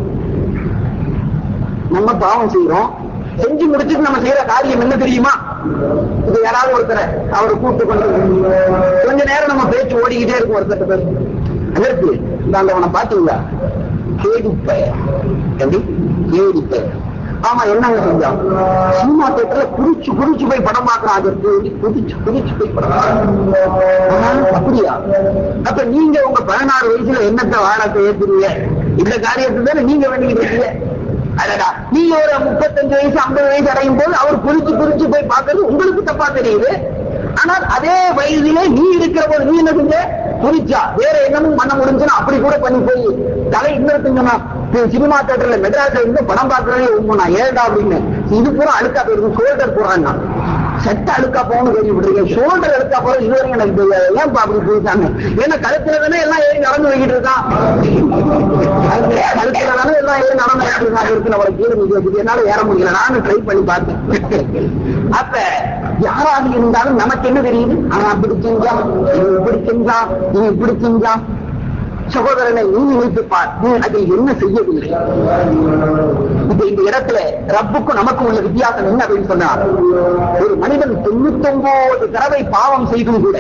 நம்ம பாவம் செய்யறோம், செஞ்சு முடிச்சுட்டு நம்ம செய்யற காரியம் என்ன தெரியுமா? இது யாராவது ஒருத்தரை அவரை கூப்பிட்டு கொண்டு கொஞ்ச நேரம் நம்ம பேச்சு ஓடிக்கிட்டே இருக்கும். ஒருத்தர் பேர் அதற்கு நாங்க அவனை பார்த்தீங்களா கேடிப்ப எப்படி கேடிப்ப ஆமா என்னங்க செஞ்சான்? சினிமா தேட்டர்ல குடிச்சு குடிச்சு போய் படம் பார்க்கறான். அதற்கு குடிச்சு குடிச்சு போய் படம் அப்படியா? அப்ப நீங்க உங்க பதினாறு வயசுல என்னத்தை வாழத்தை ஏற்றுறீங்க? இந்த காரியத்தை தானே நீங்க வேண்டிக்கிட்டு இருக்கீங்க. அடடா, நீங்க ஒரு முப்பத்தஞ்சு வயசு ஐம்பது வயசு அடையும் போது அவர் குறிச்சு குறிச்சு போய் பார்க்கறது உங்களுக்கு தப்பா தெரியுது. ஆனால் அதே வயதிலே நீ இருக்கிற போது நீ என்ன செஞ்ச? குறிச்சா வேற என்னமும் பண்ண முடிஞ்சுன்னா அப்படி கூட பண்ணி போய் தலை இன்னொருத்தா சினிமா தியேட்டர்ல மெட்ராஸ்ல இருந்து படம் பார்க்கறதே உண்மை ஏடா அப்படின்னு. இது பூரா அழுக்கா போயிருக்கு. ஷோல்டர் போறான்னா செட்ட அழுக்கா போகணும் கேள்விப்பட்டிருக்கேன். ஷோல்டர் அழுக்கா போறது இதுவரைக்கும் எனக்கு தெரியாது. ஏன் அப்படி போயிட்டாங்க? ஏன்னா கழுத்துல தானே எல்லாம் ஏறி நடந்து வைக்கிட்டு இருக்கான். கழுத்துல தானே எல்லாம் ஏறி நடந்து வைக்கிட்டு இருக்காங்க. இருக்கு நம்மளை கீழே மிக என்னால ஏற முடியல. நானும் ட்ரை பண்ணி பார்த்தேன். அப்ப யாராவது இருந்தாலும் நமக்கு என்ன தெரியுது? அவன் அப்படி செஞ்சான், இவன் இப்படி செஞ்சான், இவன் இப்படி செஞ்சான். சகோதரனை நீ நினைத்துப்பார், நீ அதில் என்ன செய்யவில்லை. இப்ப இந்த இடத்துல ரப்புக்கும் நமக்கும் உள்ள வித்தியாசம் என்ன அப்படின்னு சொன்னா, ஒரு மனிதன் தொண்ணூத்தி ஒன்பது தடவை பாவம் செய்தும் கூட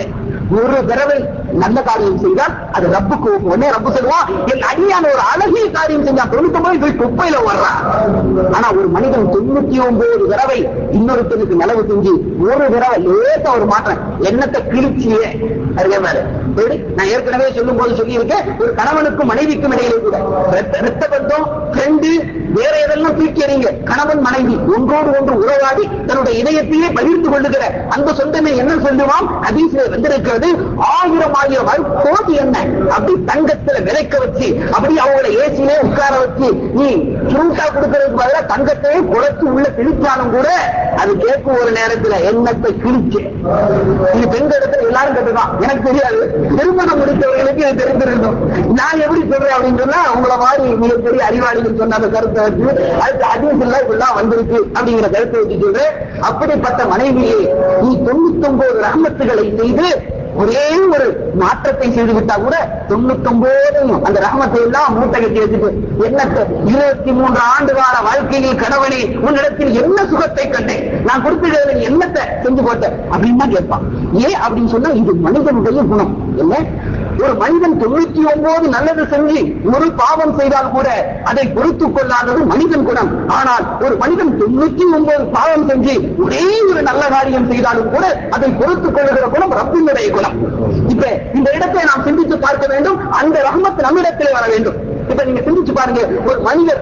ஒரு தடவை நல்ல காரியம் செய்தால் அது ரப்புக்கு உடனே ரப்பு சொல்லுவான், என் அடியான ஒரு அழகிய காரியம் செஞ்சான் தொண்ணூத்தி ஒன்பது போய் குப்பையில வர்றான். ஆனா ஒரு மனிதன் தொண்ணூத்தி ஒன்பது தடவை இன்னொருத்தனுக்கு நலவு செஞ்சு ஒரு தடவை லேசா ஒரு மாற்றம் எண்ணத்தை கிழிச்சியே அதே மாதிரி நான் ஏற்கனவே சொல்லும் போது சொல்லி இருக்கேன், ஒரு கணவனுக்கும் மனைவிக்கும் இடையிலே கூட ரத்த பந்தம் ஃப்ரெண்டு வேற எதெல்லாம் தூக்கி எறிங்க, கணவன் மனைவி ஒன்றோடு ஒன்று உறவாடி தன்னுடைய இதயத்தையே பகிர்ந்து கொள்ளுகிற அந்த சொந்தமே என்ன சொல்லுவான், ஹதீஸ்ல வந்திருக்கிறது, ஆயிரம் ஆயிரம் கோடி என்ன அப்படி தங்கத்துல விலைக்க வச்சு அப்படி அவங்களை ஏசிலே உட்கார வச்சு நீ சுருட்டா கொடுக்கறதுக்கு பதிலாக தங்கத்தையே குறைச்சு உள்ள கிழிச்சாலும் கூட அது கேட்கும் ஒரு நேரத்தில் எண்ணத்தை கிழிச்சு. இது பெண் இடத்துல எல்லாரும் கேட்டுதான், எனக்கு தெரியாது, திருமணம் முடித்தவர்களுக்கு இது தெரிந்திருக்கும். நான் எப்படி சொல்றேன் அப்படின்னு சொன்னா உங்களை மாதிரி மிகப்பெரிய அறிவாளிகள் சொன்ன அந்த கருத்தை வச்சு அதுக்கு ஹதீஸ்ல இப்படிலாம் வந்திருக்கு அப்படிங்கிற கருத்தை வச்சு சொல்றேன். அப்படிப்பட்ட மனைவியை நீ தொண்ணூத்தி ஒன்பது ரஹமத்துகளை செய்து ஒரே ஒரு மாற்றத்தை செய்து விட்டா கூட தொண்ணூத்தி ஒன்பதையும் அந்த ரஹமத்தை எல்லாம் மூட்டை கட்டி வச்சுட்டு என்னத்தை இருபத்தி மூன்று ஆண்டு கால வாழ்க்கையில் கடவுளே உன்னிடத்தில் என்ன சுகத்தை கண்டேன், நான் கொடுத்துக்கிறத என்னத்தை செஞ்சு போட்டேன் அப்படின்னு தான் கேட்பான். ஏன் அப்படின்னு சொன்னா இது மனிதனுடைய குணம். என்ன, ஒரு மனிதன் தொண்ணூத்தி ஒன்பது நல்லது செஞ்சு ஒரு பாவம் செய்தால் கூட அதை பொறுத்துக் கொள்ளாதது மனிதன் குணம். ஆனால் ஒரு மனிதன் தொண்ணூத்தி ஒன்பது பாவம் செஞ்சு ஒரே ஒரு நல்ல காரியம் செய்தாலும் கூட அதை பொறுத்துக் கொள்ளுகிற குணம் ரப்பினுடைய குணம். இப்ப இந்த இடத்தை நாம் சிந்தித்து பார்க்க வேண்டும், அந்த ரஹ்மத் நம்மிடத்திலே வர வேண்டும். இப்ப நீங்க சிந்திச்சு பாருங்க, ஒரு மனிதர்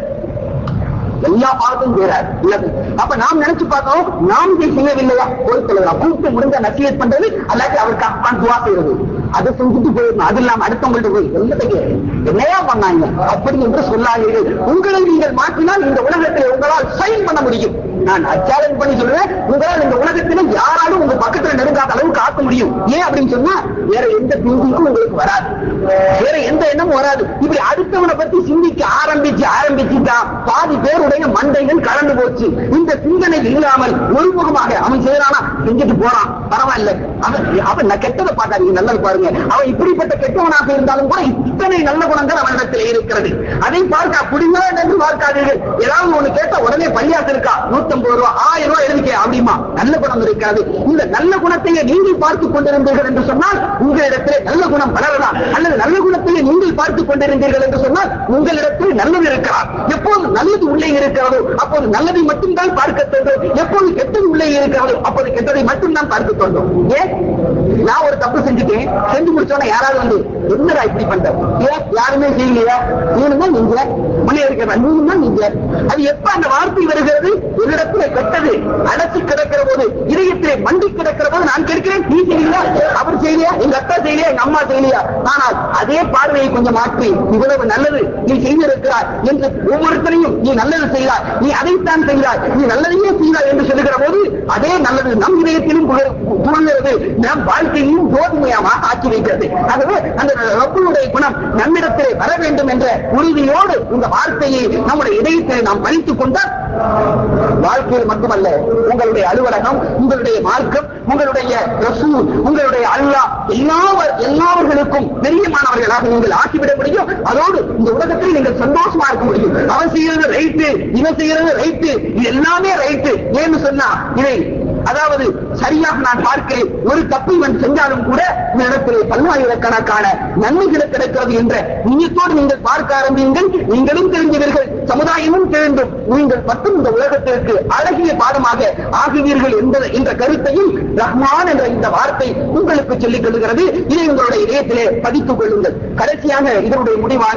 எல்லா பாவத்தையும் செய்யறாரு, அப்ப நாம் நினைச்சு பார்த்தோம் நாம் இதை செய்யவில்லையா, ஒரு தலைவர் கூப்பிட்டு முடிஞ்ச நசியத் பண்றது அல்லாட்டி அவருக்கு அப்பான் துவா செய்யறது, அதை செஞ்சுட்டு போயிடணும். அது இல்லாம அடுத்தவங்கள்ட்ட போய் எல்லாத்தையும் என்னையா பண்ணாங்க அப்படி என்று சொல்லாதீர்கள். உங்களை நீங்கள் மாற்றினால் இந்த உலகத்தில் உங்களால் சைன் பண்ண முடியும். நான் சேலஞ்ச் பண்ணி சொல்றேன், உங்களால் இந்த உலகத்திலும் யாராலும் உங்க பக்கத்துல நெருங்காத அளவுக்கு ஆக்க முடியும். ஏன் அப்படின்னு சொன்னா வேற எந்த திங்கிங்கும் உங்களுக்கு வராது, வேற எந்த எண்ணமும் வராது. இப்படி அடுத்தவனை பத்தி சிந்திக்க ஆரம்பிச்சு ஆரம்பிச்சுட்டா பாதி பேருடைய மண்டைகள் கலந்து போச்சு. இந்த சிந்தனை இல்லாமல் ஒருமுகமாக அவன் செய்யறானா செஞ்சுட்டு போறான், பரவாயில்ல, அவன் அவன் கெட்டதை பார்க்காதீங்க, நல்லது பாருங்க. அவன் இப்படிப்பட்ட கெட்டவனாக இருந்தாலும் கூட இத்தனை நல்ல குணங்கள் அவனிடத்தில் இருக்கிறது, அதை பார்க்க புடிங்க என்று பார்க்காதீர்கள். ஏதாவது ஒண்ணு கேட்ட உடனே பள்ளியாசு இருக்கா நூத்தம்பது ரூபாய் ஆயிரம் ரூபாய் எழுதிக்க அப்படிமா, நல்ல குணம் இருக்காது. இந்த நல்ல குணத்தையே நீங்கள் பார்த்துக் கொண்டிருந்தீர்கள் என்று சொன்னால் உங்களிடத்தில் நல்ல குணம் வளரலாம், அல்லது நல்ல குணத்தையே நீங்கள் பார்த்துக் கொண்டிருந்தீர்கள் என்று சொன்னால் உங்களிடத்தில் நல்லது இருக்கிறார். எப்போது நல்லது உள்ளே இருக்கிறதோ அப்போது நல்லதை மட்டும்தான் பார்க்க தோன்றும், எப்போது கெட்டது உள்ளே இருக்கிறதோ அப்போது கெட்டதை மட்டும்தான் பார்க்க தோன்றும். ஏன், நான் ஒரு தப்பு செஞ்சுட்டேன், செஞ்சு முடிச்சோன்னா யாராவது வந்து என்னடா இப்படி பண்ற, ஏன் யாருமே செய்யலையா, நீனு தான் நீங்க உள்ளே இருக்கிற நீனு தான் நீங்க. அது எப்ப அந்த வார்த்தை வருகிறது, என்னிடத்துல கெட்டது அடைச்சு கிடக்கிற போது, இதயத்திலே மண்டி கிடக்கிற போது நான் கேட்கிறேன், நீ செய்யலையா, அவர் செய்யலையா, எங்க அக்கா செய்யலையா, எங்க அம்மா செய்யலையா. ஆனால் அதே பார்வையை கொஞ்சம் மாற்றி இவ்வளவு நல்லது நீ செய்திருக்கிறாய் என்று ஒவ்வொருத்தரையும் நீ நல்லது செய்தாய், நீ அதைத்தான் செய்தாய், நீ நல்லதையே செய்தாய் என்று சொல்லுகிற போது அதே நல்லது நம் இதயத்திலும் புகழ்கிறது, நம் வாழ்க்கையிலும் கோதுமையாக ஆக்கி வைக்கிறது. ஆகவே அந்த ரப்புடைய குணம் நம்மிடத்திலே வர வேண்டும் என்ற உறுதியோடு இந்த வார்த்தையை நம்முடைய இதயத்தில் நாம் பறித்துக் கொண்டால் வாழ்க்கையில் மட்டுமல்ல, உங்களுடைய அலுவலகம், உங்களுடைய மார்க்கம், உங்களுடைய ரசூல், உங்களுடைய அல்லாஹ் எல்லாவர் எல்லாவர்களுக்கும் பெரியமானவர்களாக நீங்கள் ஆக்கிவிட முடியும். அதோடு இந்த உலகத்தில் நீங்கள் சந்தோஷமா இருக்க முடியும். அவன் செய்யறது ரைட்டு, இவன் செய்யறது ரைட்டு, இது எல்லாமே ரைட்டு. ஏன்னு சொன்னா இதை அதாவது சரியாக நான் பார்க்கிறேன், ஒரு தப்பு இவன் செஞ்சாலும் கூட இந்த இடத்திலே பல்லாயிரக்கணக்கான நன்மைகளை கிடைக்கிறது என்ற நீயத்தோடு நீங்கள் பார்க்க ஆரம்பியுங்கள். நீங்களும் தெரிஞ்சவர்கள், சமுதாயமும் தெரிந்தும் நீங்கள் மட்டும் இந்த உலகத்திற்கு அழகிய பாடமாக ஆகுவீர்கள் என்ற கருத்தையும் ரஹ்மான் என்ற இந்த வார்த்தை உங்களுக்கு சொல்லிக் கொள்கிறது. இதை உங்களுடைய இதயத்திலே பதித்துக் கொள்ளுங்கள். கடைசியாக இதனுடைய முடிவாக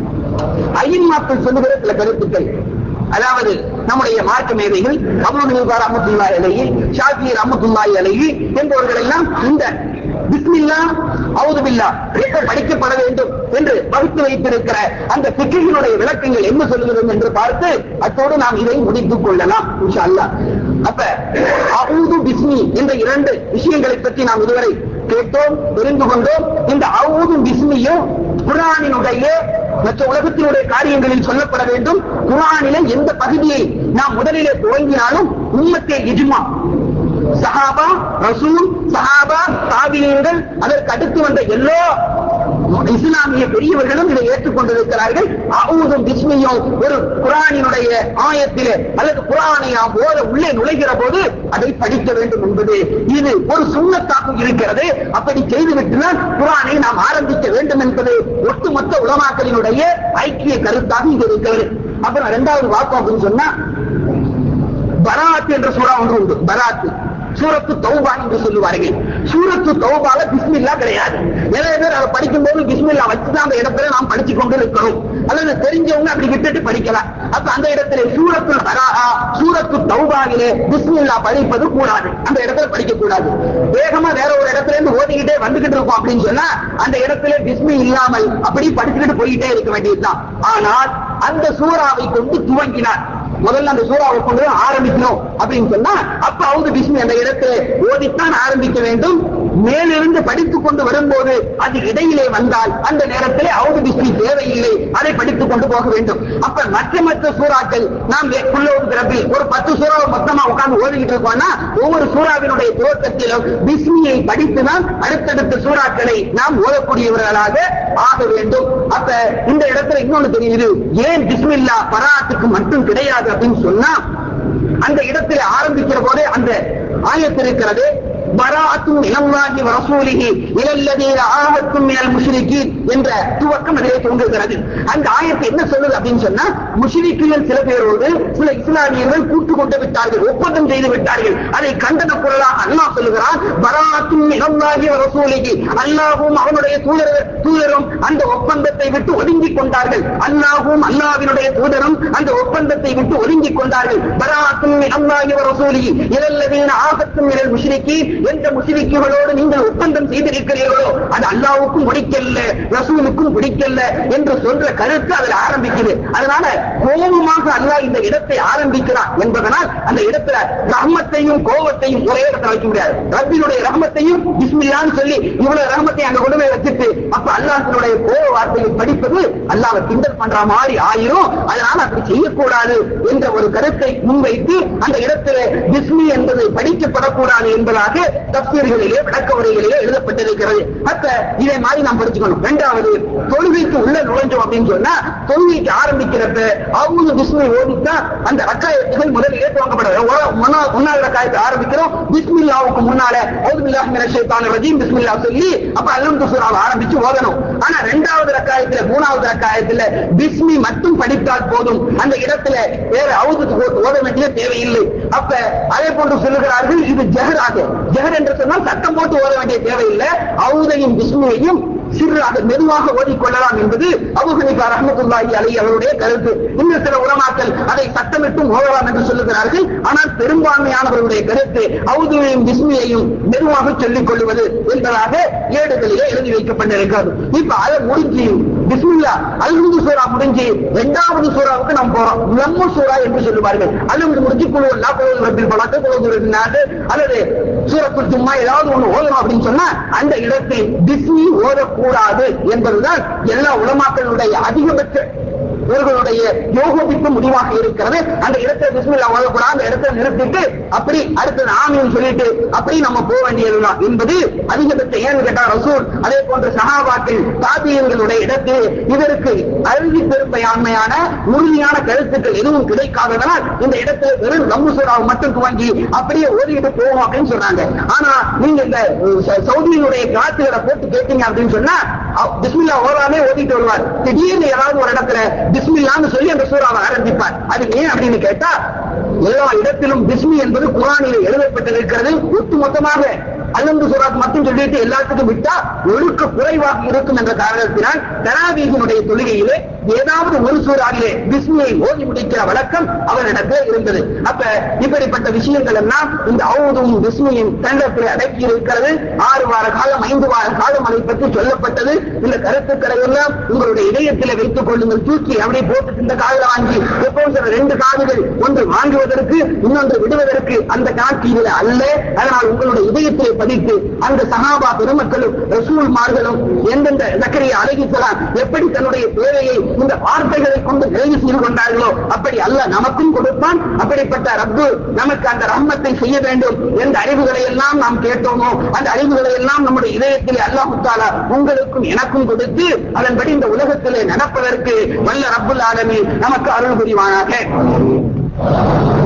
ஐயன்மாக்கள் சொல்லுகிற சில கருத்துக்கள், அதாவது நம்முடைய மார்க்க மேதைகள் அபூ ஹனீஃபா ரஹ்மத்துல்லாஹி அலைஹி, ஷாஃபிஈ ரஹ்மத்துல்லாஹி அலைஹி என்பவர்கள் எல்லாம் இந்த பிஸ்மில்லாஹ் அஊது பில்லாஹ் எப்ப படிக்கப்பட வேண்டும் என்று வகுத்து வைத்திருக்கிற அந்த ஃபிக்ஹினுடைய விளக்கங்கள் என்ன சொல்லுகிறது என்று பார்த்து அத்தோடு நாம் இதை முடித்துக் கொள்ளலாம் இன்ஷா அல்லாஹ். அப்ப அஊது பிஸ்மி என்ற இரண்டு விஷயங்களை பற்றி நாம் இதுவரை கேட்டோம், தெரிந்து கொண்டோம். இந்த அஊது பிஸ்மியும் குர்ஆனினுடைய மற்ற உலகத்தினுடைய காரியங்களில் சொல்லப்பட வேண்டும். குர்ஆனிலே எந்த பகுதியை நாம் முதலிலே துவங்கினாலும் உம்மத்தே இஜ்மா, சஹாபா, ரசூல், சஹாபா, தாபியீன்கள், அதற்கு அடுத்து வந்த எல்லா இஸ்லாமிய பெரியவர்களும் இதை ஏற்றுக்கொண்டிருக்கிறார்கள். அஊதும் பிஸ்மியும் ஒரு குர்ஆனினுடைய ஆயத்திலே அல்லது குர்ஆனை நாம் ஓத உள்ளே நுழைகிற போது அதை படிக்க வேண்டும் என்பது இது ஒரு சுன்னத்தாக இருக்கிறது. அப்படி செய்துவிட்டுதான் குர்ஆனை நாம் ஆரம்பிக்க வேண்டும் என்பது ஒட்டுமொத்த உலமாக்களினுடைய ஐக்கிய கருத்தாக இது இருக்கிறது. அப்புறம் இரண்டாவது வாக்கு அப்படின்னு சொன்னா பராத் என்ற சூரா ஒன்று உண்டு. பராத் சூரத்து தௌபா என்று சொல்லுவார்கள். சூரத்து தௌபால பிஸ்மில்லா கிடையாது. நிறைய பேர் அதை படிக்கும் போது பிஸ்மில்லா வச்சுதான் அந்த இடத்துல நாம் படிச்சு கொண்டு இருக்கணும், அல்லது தெரிஞ்சவங்க அப்படி விட்டுட்டு படிக்கலாம். அப்ப அந்த இடத்துல சூரத்து பராஹா, சூரத்து தௌபாவிலே பிஸ்மில்லா படிப்பது கூடாது. அந்த இடத்துல படிக்க கூடாது. வேகமா வேற ஒரு இடத்துல இருந்து ஓதிக்கிட்டே வந்துகிட்டு இருக்கோம் அப்படின்னு சொன்னா அந்த இடத்துல பிஸ்மி இல்லாமல் அப்படி படிச்சுக்கிட்டு போயிட்டே இருக்க வேண்டியதுதான். ஆனால் அந்த சூறாவை கொண்டு துவங்கினார். முதல்ல அந்த சூறாவை கொண்டு ஆரம்பிக்கணும் அப்படின்னு சொன்னா அப்ப அவுது பிஸ்மி அந்த இடத்துல ஓதித்தான் ஆரம்பிக்க வேண்டும். மேலிருந்து படித்துக் கொண்டு வரும்போது அது இடையிலே வந்தால் அந்த நேரத்திலே அவுது பிஸ்மி தேவையில்லை, அதை படித்துக் கொண்டு போக வேண்டும். அப்ப மற்ற மற்ற சூறாக்கள் நாம் பிறப்பில் ஒரு பத்து சூறாவை மொத்தமா உட்கார்ந்து ஓதிக்கிட்டு இருக்கோம்னா ஒவ்வொரு சூறாவினுடைய துவக்கத்திலும் பிஸ்மியை படித்துதான் அடுத்தடுத்த சூறாக்களை நாம் ஓதக்கூடியவர்களாக ஆக வேண்டும். அப்ப இந்த இடத்துல இன்னொன்னு தெரியுது, ஏன் பிஸ்மில்லா பராத்துக்கு மட்டும் கிடையாது அப்படின்னு சொன்னா அந்த இடத்துல ஆரம்பிக்கிற போதே அந்த ஆயத்து இருக்கிறது. பராஅத்தும் இலல்லாஹி வ ரசூலிஹி இலல்லதீன ஆஹதும் மினல் முஷ்ரிகீன் என்ற துவக்கம் அதிலே தோன்றுகிறது. அந்த ஆயத்து என்ன சொல்லுது அப்படின்னு சொன்னா முஷ்ரிக்குகள் சில பேரோடு சில இஸ்லாமியர்கள் கூட்டு கொண்டு விட்டார்கள், ஒப்பந்தம் செய்து விட்டார்கள். அதை கண்டன குரலாக அல்லாஹ் சொல்லுகிறான், பராஅத்தும் இலல்லாஹி வ ரசூலிஹி, அல்லாஹ்வும் அவனுடைய தூதர் தூதரும் அந்த ஒப்பந்தத்தை விட்டு ஒதுங்கிக் கொண்டார்கள். அல்லாஹ்வும் அல்லாஹ்வினுடைய தூதரும் அந்த ஒப்பந்தத்தை விட்டு ஒதுங்கிக் கொண்டார்கள். பராஅத்தும் இலல்லாஹி வ ரசூலிஹி இலல்லதீன ஆஹதும் மினல் முஷ்ரிகீன், எந்த முஸ்லிம்களோடு நீங்கள் ஒப்பந்தம் செய்திருக்கிறீர்களோ அது அல்லாஹ்வுக்கும் பிடிக்கல, ரசூலுக்கும் பிடிக்கல என்று சொல்ற கருத்து அதில் ஆரம்பிக்குது. அதனால கோபமாக அல்லாஹ் இந்த இடத்தை ஆரம்பிக்கிறான் என்பதனால் அந்த இடத்துல ரஹ்மத்தையும் கோபத்தையும் ஒரே இடத்துல வைக்க முடியாது. ரப்பினுடைய ரஹ்மத்தையும் பிஸ்மில்லான்னு சொல்லி இவ்வளவு ரஹ்மத்தை அங்க கொண்டு போய் வச்சுட்டு அப்ப அல்லாஹ்வினுடைய கோப வார்த்தையை படிப்பது அல்லாஹ்வை கிண்டல் பண்ற மாதிரி ஆயிரும். அதனால அப்படி செய்யக்கூடாது என்ற ஒரு கருத்தை முன்வைத்து அந்த இடத்துல பிஸ்மி என்பது படிக்கப்படக்கூடாது என்பதாக தஃசீர்களிலே விளக்க உரைகளிலே எழுதப்பட்டிருக்கிறது. அப்ப இதை மாதிரி நாம் படிச்சுக்கணும். இரண்டாவது, தொழுகைக்கு உள்ள நுழைஞ்சோம் அப்படின்னு சொன்னா தொழுகைக்கு ஆரம்பிக்கிறப்ப அவுது பிஸ்மி ஓதித்தா அந்த ரக்காயத்துகள் முதலிலே துவங்கப்படுது. முன்னாள் ரக்காயத்தை ஆரம்பிக்கிறோம், பிஸ்மில்லாவுக்கு முன்னால அவுது பில்லாஹி மினஷ் ஷைத்தானிர் ரஜீம் பிஸ்மில்லா சொல்லி அப்ப அல்ஹம்து சூராவை ஆரம்பிச்சு ஓதணும். ஆனா இரண்டாவது ரக்காயத்துல மூணாவது ரக்காயத்துல பிஸ்மி மட்டும் படித்தால் போதும், அந்த இடத்துல வேற அவுது ஓத வேண்டிய தேவையில்லை. அப்ப அதே போன்று சொல்லுகிறார்கள், இது ஜஹராக, ஜஹர் என்று சொன்னால் சட்டம் போட்டு ஓத வேண்டிய தேவையில்லை, அவுதையும் பிஸ்மியையும் சிறாக மெதுவாக ஓதிக்கொள்ளலாம் என்பது அபூ ஹனீஃபா ரஹ்மத்துல்லாஹி அலைஹி அவருடைய கருத்து. இன்னும் சில உலமாக்கள் அதை சட்டமிட்டும் ஓதலாம் என்று சொல்லுகிறார்கள். ஆனால் பெரும்பான்மையானவர்களுடைய கருத்து அவுதையும் பிஸ்மியையும் மெதுவாக சொல்லிக் கொள்வது என்பதாக ஏடுகளிலே எழுதி வைக்கப்பட்டிருக்கிறது. இப்ப அதை முடிஞ்சு பிஸ்மில்லா அல்ஹம்து சூரா முடிஞ்சு இரண்டாவது சூறாவுக்கு நாம் போறோம். லம்மு சூரா என்று சொல்லுவார்கள். அல்ஹம்து முடிஞ்சு குல் அல்லாஹ் குல் ரப்பில் பலக் குல் நாது அல்லது சூரத்துல் ஜும்மா ஏதாவது ஒன்று ஓதணும் அப்படின்னு சொன்னா அந்த இடத்தில் பிஸ்மி ஓதக்கூடாது என்பதுதான் எல்லா உலமாக்களுடைய அதிகபட்ச இவர்களுடைய யோகத்திற்கு முடிவாக இருக்கிறது. அந்த இடத்தை பிஸ்மில்லா ஓதக்கூடாது, அந்த இடத்தை நிறுத்திட்டு அப்படி அடுத்தது ஆமீன் சொல்லிட்டு அப்படி நம்ம போக வேண்டியதுதான் என்பது அதிகபட்ச. ஏன்னு கேட்டா ரசூல் அதே போன்ற சஹாபாக்கள் தாபியீன்களுடைய இடத்தில் இதற்கு அறுதி பெரும்பையாண்மையான உறுதியான கருத்துக்கள் எதுவும் கிடைக்காததனால் இந்த இடத்துல வெறும் லம்மு சூராவை மட்டும் துவங்கி அப்படியே ஓதிக்கிட்டு போவோம் அப்படின்னு சொன்னாங்க. ஆனா நீங்க இந்த சவுதியினுடைய காத்துகளை போட்டு கேட்டீங்க அப்படின்னு சொன்னா பிஸ்மில்லா ஓதாமே ஓதிட்டு வருவார். திடீர்னு ஏதாவது ஒரு இடத்துல பிஸ்மில்லான்னு சொல்லி அந்த சூறாவை ஆரம்பிப்பார். அது ஏன் அப்படின்னு கேட்டா எல்லா இடத்திலும் பிஸ்மி என்பது குர்ஆனிலே எழுதப்பட்டிருக்கிறது. ஒட்டுமொத்தமாக அல்ஹம்து சூராத் மட்டும் சொல்லிட்டு எல்லாத்துக்கும் விட்டா ஒழுக்க குறைவாக இருக்கும் என்ற காரணத்தினால் தராவீஹினுடைய தொழுகையிலே ஏதாவது ஒரு சூறாவிலே பிஸ்மியை ஓதி முடிக்கிற வழக்கம் அவரிடத்தில் இருந்தது. அப்ப இப்படிப்பட்ட விஷயங்கள் எல்லாம் இந்த அவுதும் பிஸ்மியும் தண்டத்தில் அடக்கி இருக்கிறது. ஆறு வார காலம் ஐந்து வார காலம் அதை பற்றி சொல்லப்பட்டது. இந்த கருத்துக்களை எல்லாம் உங்களுடைய இதயத்தில் வைத்துக் கொள்ளுங்கள். தூக்கி அப்படியே போட்டு இந்த காதல வாங்கி எப்பவும் சில ரெண்டு காதுகள் ஒன்று வாங்குவதற்கு இன்னொன்று விடுவதற்கு அந்த காட்சி இதில் அல்ல. அதனால் உங்களுடைய இதயத்தை பதித்து அந்த சஹாபா பெருமக்களும் ரசூல்மார்களும் எந்தெந்த ஜக்கரியா அலைஹிஸ்ஸலாம் எப்படி தன்னுடைய தேவையை இந்த வார்த்தைகளை கொண்டு நிறைவு செய்து கொண்டார்களோ அப்படி அல்லாஹ் நமக்கும் கொடுப்பான். அப்படிப்பட்ட ரப்பு நமக்கு அந்த ரஹ்மத்தை செய்ய வேண்டும் என்ற அறிவுகளை எல்லாம் நாம் கேட்டோமோ அந்த அறிவுகளை எல்லாம் நம்முடைய இதயத்திலே அல்லாஹ் தஆலா உங்களுக்கும் எனக்கும் கொடுத்து அதன்படி இந்த உலகத்திலே நடப்பதற்கு வல்ல ரப்புல் ஆலமீன் நமக்கு அருள் புரிவானாக.